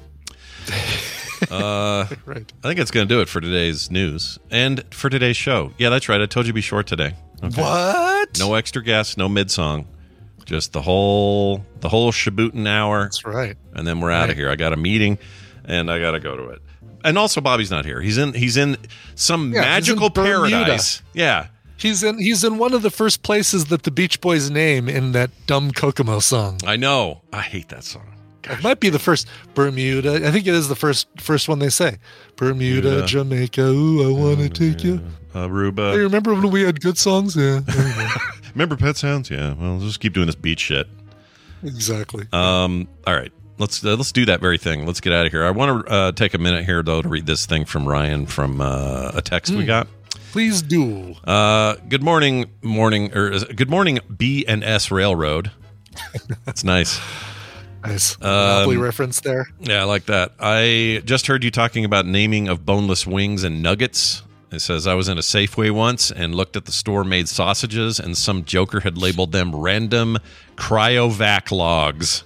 [SPEAKER 4] Right.
[SPEAKER 3] I think it's going to do it for today's news and for today's show. Yeah, that's right. I told you to be short today. Okay.
[SPEAKER 4] What?
[SPEAKER 3] No extra guests, no mid-song. Just the whole Shabootin' hour.
[SPEAKER 4] That's right.
[SPEAKER 3] And then we're out of here. I got a meeting and I got to go to it. And also Bobby's not here. He's in some magical paradise. Yeah.
[SPEAKER 4] He's in one of the first places that the Beach Boys name in that dumb Kokomo song.
[SPEAKER 3] I know. I hate that song.
[SPEAKER 4] Gosh. It might be the first. Bermuda. I think it is the first one they say. Bermuda, Jamaica. Ooh, I want to take you.
[SPEAKER 3] Aruba.
[SPEAKER 4] Hey, remember when we had good songs? Yeah.
[SPEAKER 3] Remember Pet Sounds? Yeah. Well, let's just keep doing this beach shit.
[SPEAKER 4] Exactly.
[SPEAKER 3] All right. Let's do that very thing. Let's get out of here. I want to take a minute here though to read this thing from Ryan from a text we got.
[SPEAKER 4] Please do.
[SPEAKER 3] Good morning, good morning, B&S Railroad. That's nice.
[SPEAKER 4] Nice. Monopoly reference there.
[SPEAKER 3] Yeah, I like that. I just heard you talking about naming of boneless wings and nuggets. It says, I was in a Safeway once and looked at the store-made sausages, and some joker had labeled them random cryovac logs.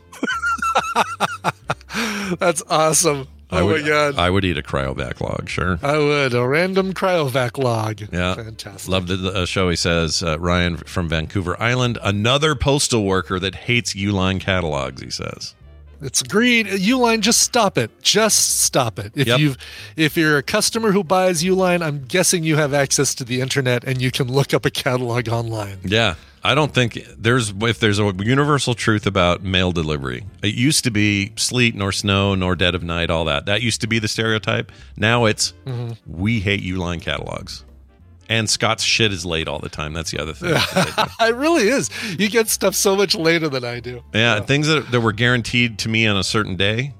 [SPEAKER 4] That's awesome. My God.
[SPEAKER 3] I would eat a cryovac log, sure.
[SPEAKER 4] I would. A random cryovac log.
[SPEAKER 3] Yeah.
[SPEAKER 4] Fantastic.
[SPEAKER 3] Love the show, he says. Ryan from Vancouver Island. Another postal worker that hates Uline catalogs, he says.
[SPEAKER 4] It's agreed. Uline, just stop it. Just stop it. If you're a customer who buys Uline, I'm guessing you have access to the internet and you can look up a catalog online.
[SPEAKER 3] Yeah. I don't think if there's a universal truth about mail delivery. It used to be sleet nor snow nor dead of night, all that. That used to be the stereotype. Now it's we hate Uline catalogs. And Scott's shit is late all the time. That's the other thing.
[SPEAKER 4] It really is. You get stuff so much later than I do.
[SPEAKER 3] Yeah, things that were guaranteed to me on a certain day.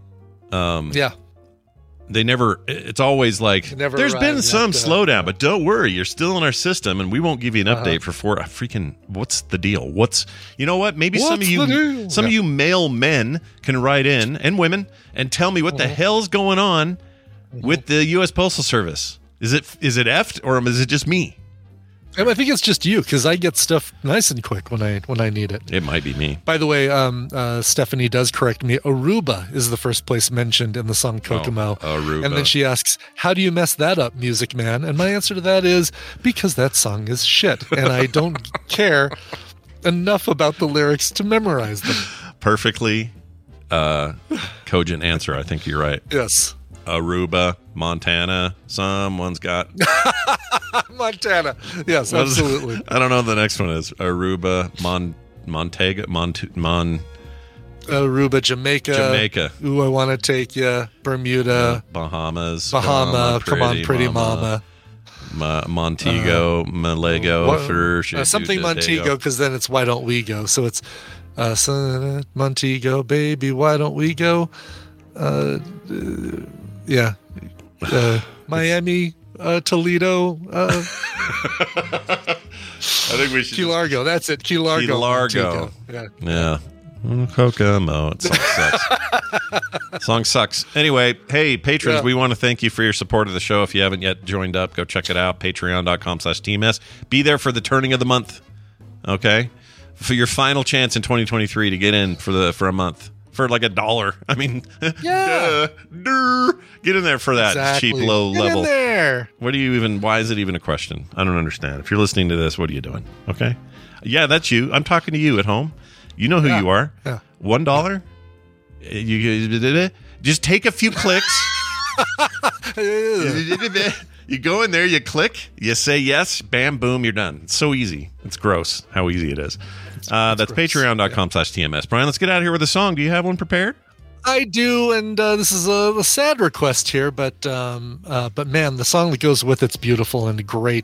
[SPEAKER 3] They never, it's always like, there's been some slowdown, but don't worry, you're still in our system and we won't give you an update for what's the deal? You know what? Maybe some of you male men can write in, and women, and tell me what the hell's going on with the U.S. Postal Service. Is it effed or is it just me?
[SPEAKER 4] I think it's just you, because I get stuff nice and quick when I need it.
[SPEAKER 3] It might be me.
[SPEAKER 4] By the way, Stephanie does correct me. Aruba is the first place mentioned in the song Kokomo.
[SPEAKER 3] Aruba.
[SPEAKER 4] And then she asks, how do you mess that up, Music Man? And my answer to that is, because that song is shit. And I don't care enough about the lyrics to memorize them.
[SPEAKER 3] Perfectly cogent answer. I think you're right.
[SPEAKER 4] Yes.
[SPEAKER 3] Aruba, Montana. Someone's got
[SPEAKER 4] Montana. Yes, absolutely.
[SPEAKER 3] I don't know what the next one is. Aruba, Montega,
[SPEAKER 4] Aruba, Jamaica. Ooh, I want to take you. Bermuda.
[SPEAKER 3] Bahamas.
[SPEAKER 4] Bahama. Come on, pretty mama.
[SPEAKER 3] Montego, Malego,
[SPEAKER 4] something Montego, because then it's why don't we go? So it's Montego, baby, why don't we go? Miami, Toledo. I
[SPEAKER 3] think we should.
[SPEAKER 4] Key Largo. That's it. Key Largo.
[SPEAKER 3] Key Largo. Yeah. Kokomo. Song sucks. Song sucks. Anyway, hey, patrons, we want to thank you for your support of the show. If you haven't yet joined up, go check it out. Patreon.com/TMS. Be there for the turning of the month. Okay? For your final chance in 2023 to get in for a month. For like $1. I mean, get in there for that cheap low level. Get in
[SPEAKER 4] there.
[SPEAKER 3] Why is it even a question? I don't understand. If you're listening to this, what are you doing? Okay? Yeah, that's you. I'm talking to you at home. You know who you are.
[SPEAKER 4] Yeah.
[SPEAKER 3] $1. You just take a few clicks. You go in there, you click, you say yes, bam, boom, you're done. It's so easy. It's gross how easy it is. That's patreon.com/TMS. Brian, let's get out of here with a song. Do you have one prepared?
[SPEAKER 4] I do, and this is a sad request here, but man, the song that goes with it's beautiful and a great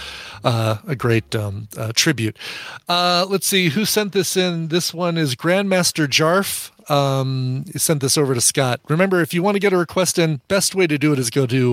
[SPEAKER 4] tribute. Let's see who sent this in. This one is Grandmaster Jarf. He sent this over to Scott. Remember, if you want to get a request in, best way to do it is go to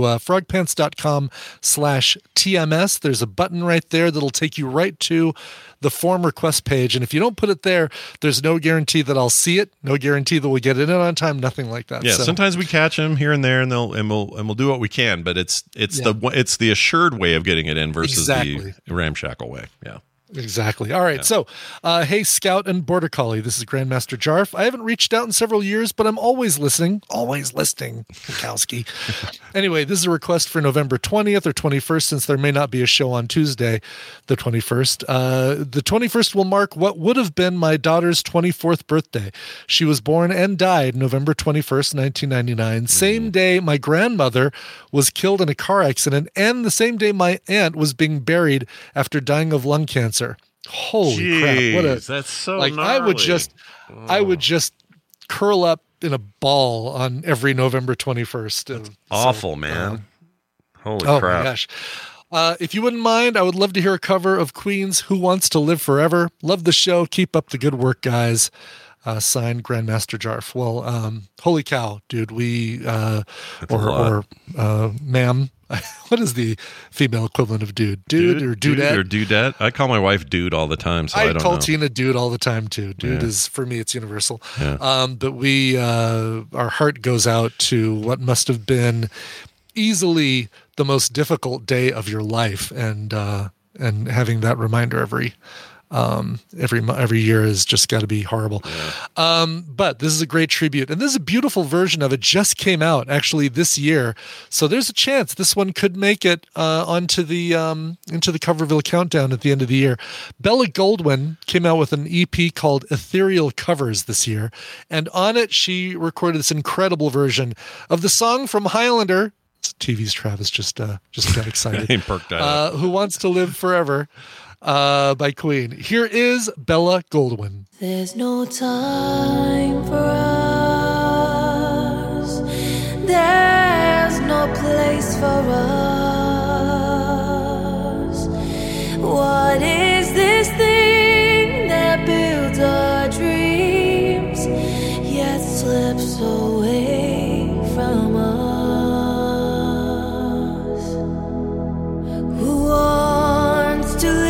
[SPEAKER 4] frogpants.com/TMS. There's a button right there that'll take you right to the form request page. And if you don't put it there, there's no guarantee that I'll see it. No guarantee that we'll get it in on time. Nothing like that.
[SPEAKER 3] Yeah. So, sometimes we catch them here and there, and we'll do what we can. But it's the assured way of getting it in versus the ramshackle way. Yeah.
[SPEAKER 4] Exactly. All right. Yeah. So, hey, Scout and Border Collie, this is Grandmaster Jarf. I haven't reached out in several years, but I'm always listening. Always listening, Mikowski. Anyway, this is a request for November 20th or 21st, since there may not be a show on Tuesday, the 21st. The 21st will mark what would have been my daughter's 24th birthday. She was born and died November 21st, 1999. Same day my grandmother was killed in a car accident, and the same day my aunt was being buried after dying of lung cancer. Holy crap!
[SPEAKER 3] That's so
[SPEAKER 4] like
[SPEAKER 3] gnarly.
[SPEAKER 4] I would just curl up in a ball on every November 21st.
[SPEAKER 3] Awful, man. Holy crap!
[SPEAKER 4] Oh my gosh! If you wouldn't mind, I would love to hear a cover of Queen's "Who Wants to Live Forever." Love the show. Keep up the good work, guys. Signed, Grandmaster Jarf. Well, holy cow, dude. Ma'am. What is the female equivalent of dude? Dude or dudette?
[SPEAKER 3] Or dudette? I call my wife dude all the time, so I don't know.
[SPEAKER 4] I call Tina dude all the time, too. Dude is, for me, it's universal.
[SPEAKER 3] Yeah.
[SPEAKER 4] But our heart goes out to what must have been easily the most difficult day of your life, and having that reminder every year has just got to be horrible. Yeah. But this is a great tribute, and this is a beautiful version of it. Just came out actually this year, so there's a chance this one could make it onto the into the Coverville Countdown at the end of the year. Bella Goldwyn came out with an EP called Ethereal Covers this year, and on it she recorded this incredible version of the song from Highlander. TV's Travis just got excited.
[SPEAKER 3] He perked up.
[SPEAKER 4] Who Wants to Live Forever? By Queen. Here is Bella Goldwyn.
[SPEAKER 9] There's no time for us. There's no place for us. What is this thing that builds our dreams yet slips away from us? Who wants to live?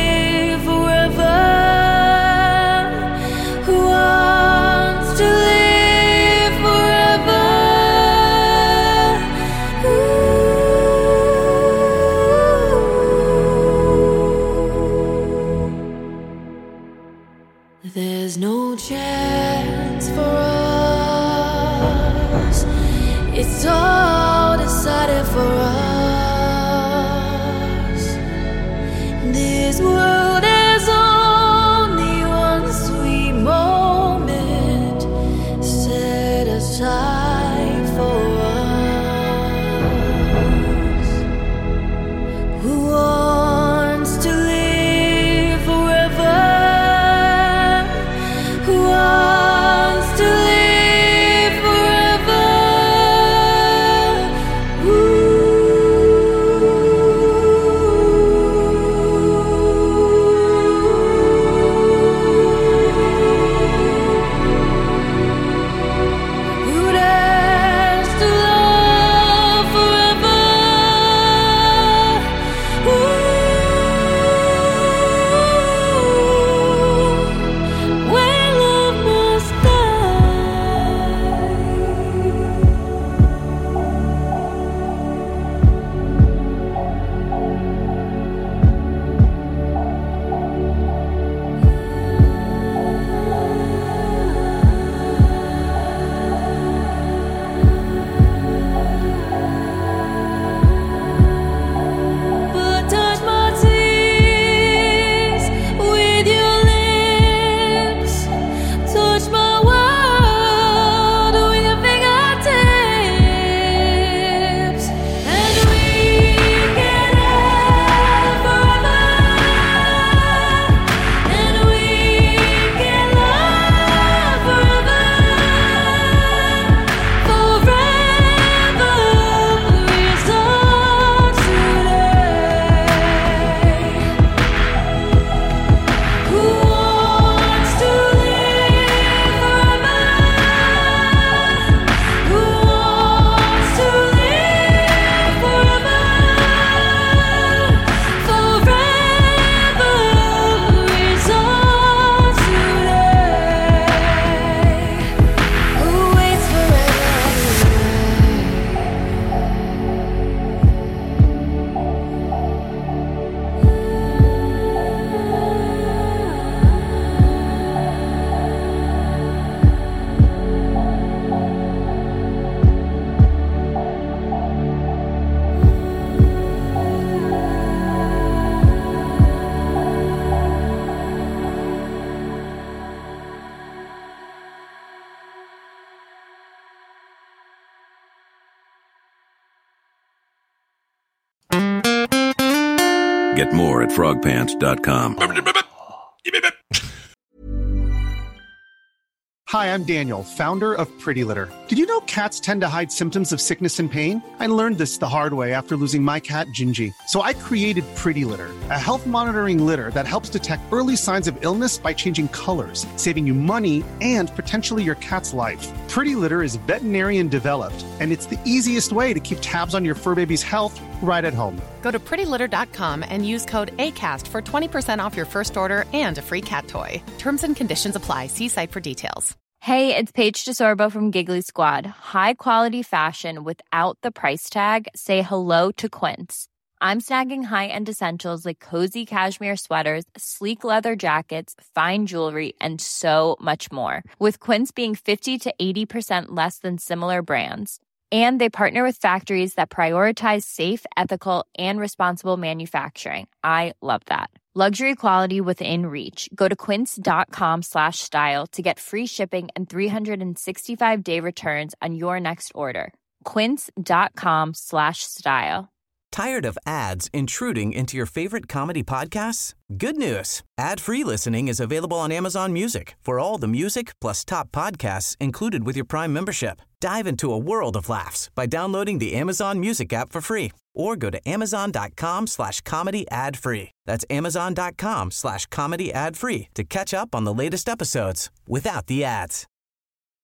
[SPEAKER 9] There's no chance for us. It's all decided for us. This world has only one sweet moment set aside for us. Who wants to live forever? Who wants to live forever? Ooh.
[SPEAKER 10] Get more at frogpants.com.
[SPEAKER 11] Hi, I'm Daniel, founder of Pretty Litter. Did you know cats tend to hide symptoms of sickness and pain? I learned this the hard way after losing my cat, Gingy. So I created Pretty Litter, a health monitoring litter that helps detect early signs of illness by changing colors, saving you money and potentially your cat's life. Pretty Litter is veterinarian developed, and it's the easiest way to keep tabs on your fur baby's health right at home.
[SPEAKER 12] Go to prettylitter.com and use code ACAST for 20% off your first order and a free cat toy. Terms and conditions apply. See site for details.
[SPEAKER 13] Hey, it's Paige DeSorbo from Giggly Squad. High quality fashion without the price tag. Say hello to Quince. I'm snagging high-end essentials like cozy cashmere sweaters, sleek leather jackets, fine jewelry, and so much more. With Quince being 50 to 80% less than similar brands. And they partner with factories that prioritize safe, ethical, and responsible manufacturing. I love that. Luxury quality within reach. Go to quince.com/style to get free shipping and 365-day returns on your next order. Quince.com/style.
[SPEAKER 2] Tired of ads intruding into your favorite comedy podcasts? Good news. Ad-free listening is available on Amazon Music for all the music plus top podcasts included with your Prime membership. Dive into a world of laughs by downloading the Amazon Music app for free or go to amazon.com/comedy ad-free. That's amazon.com/comedy ad-free to catch up on the latest episodes without the ads.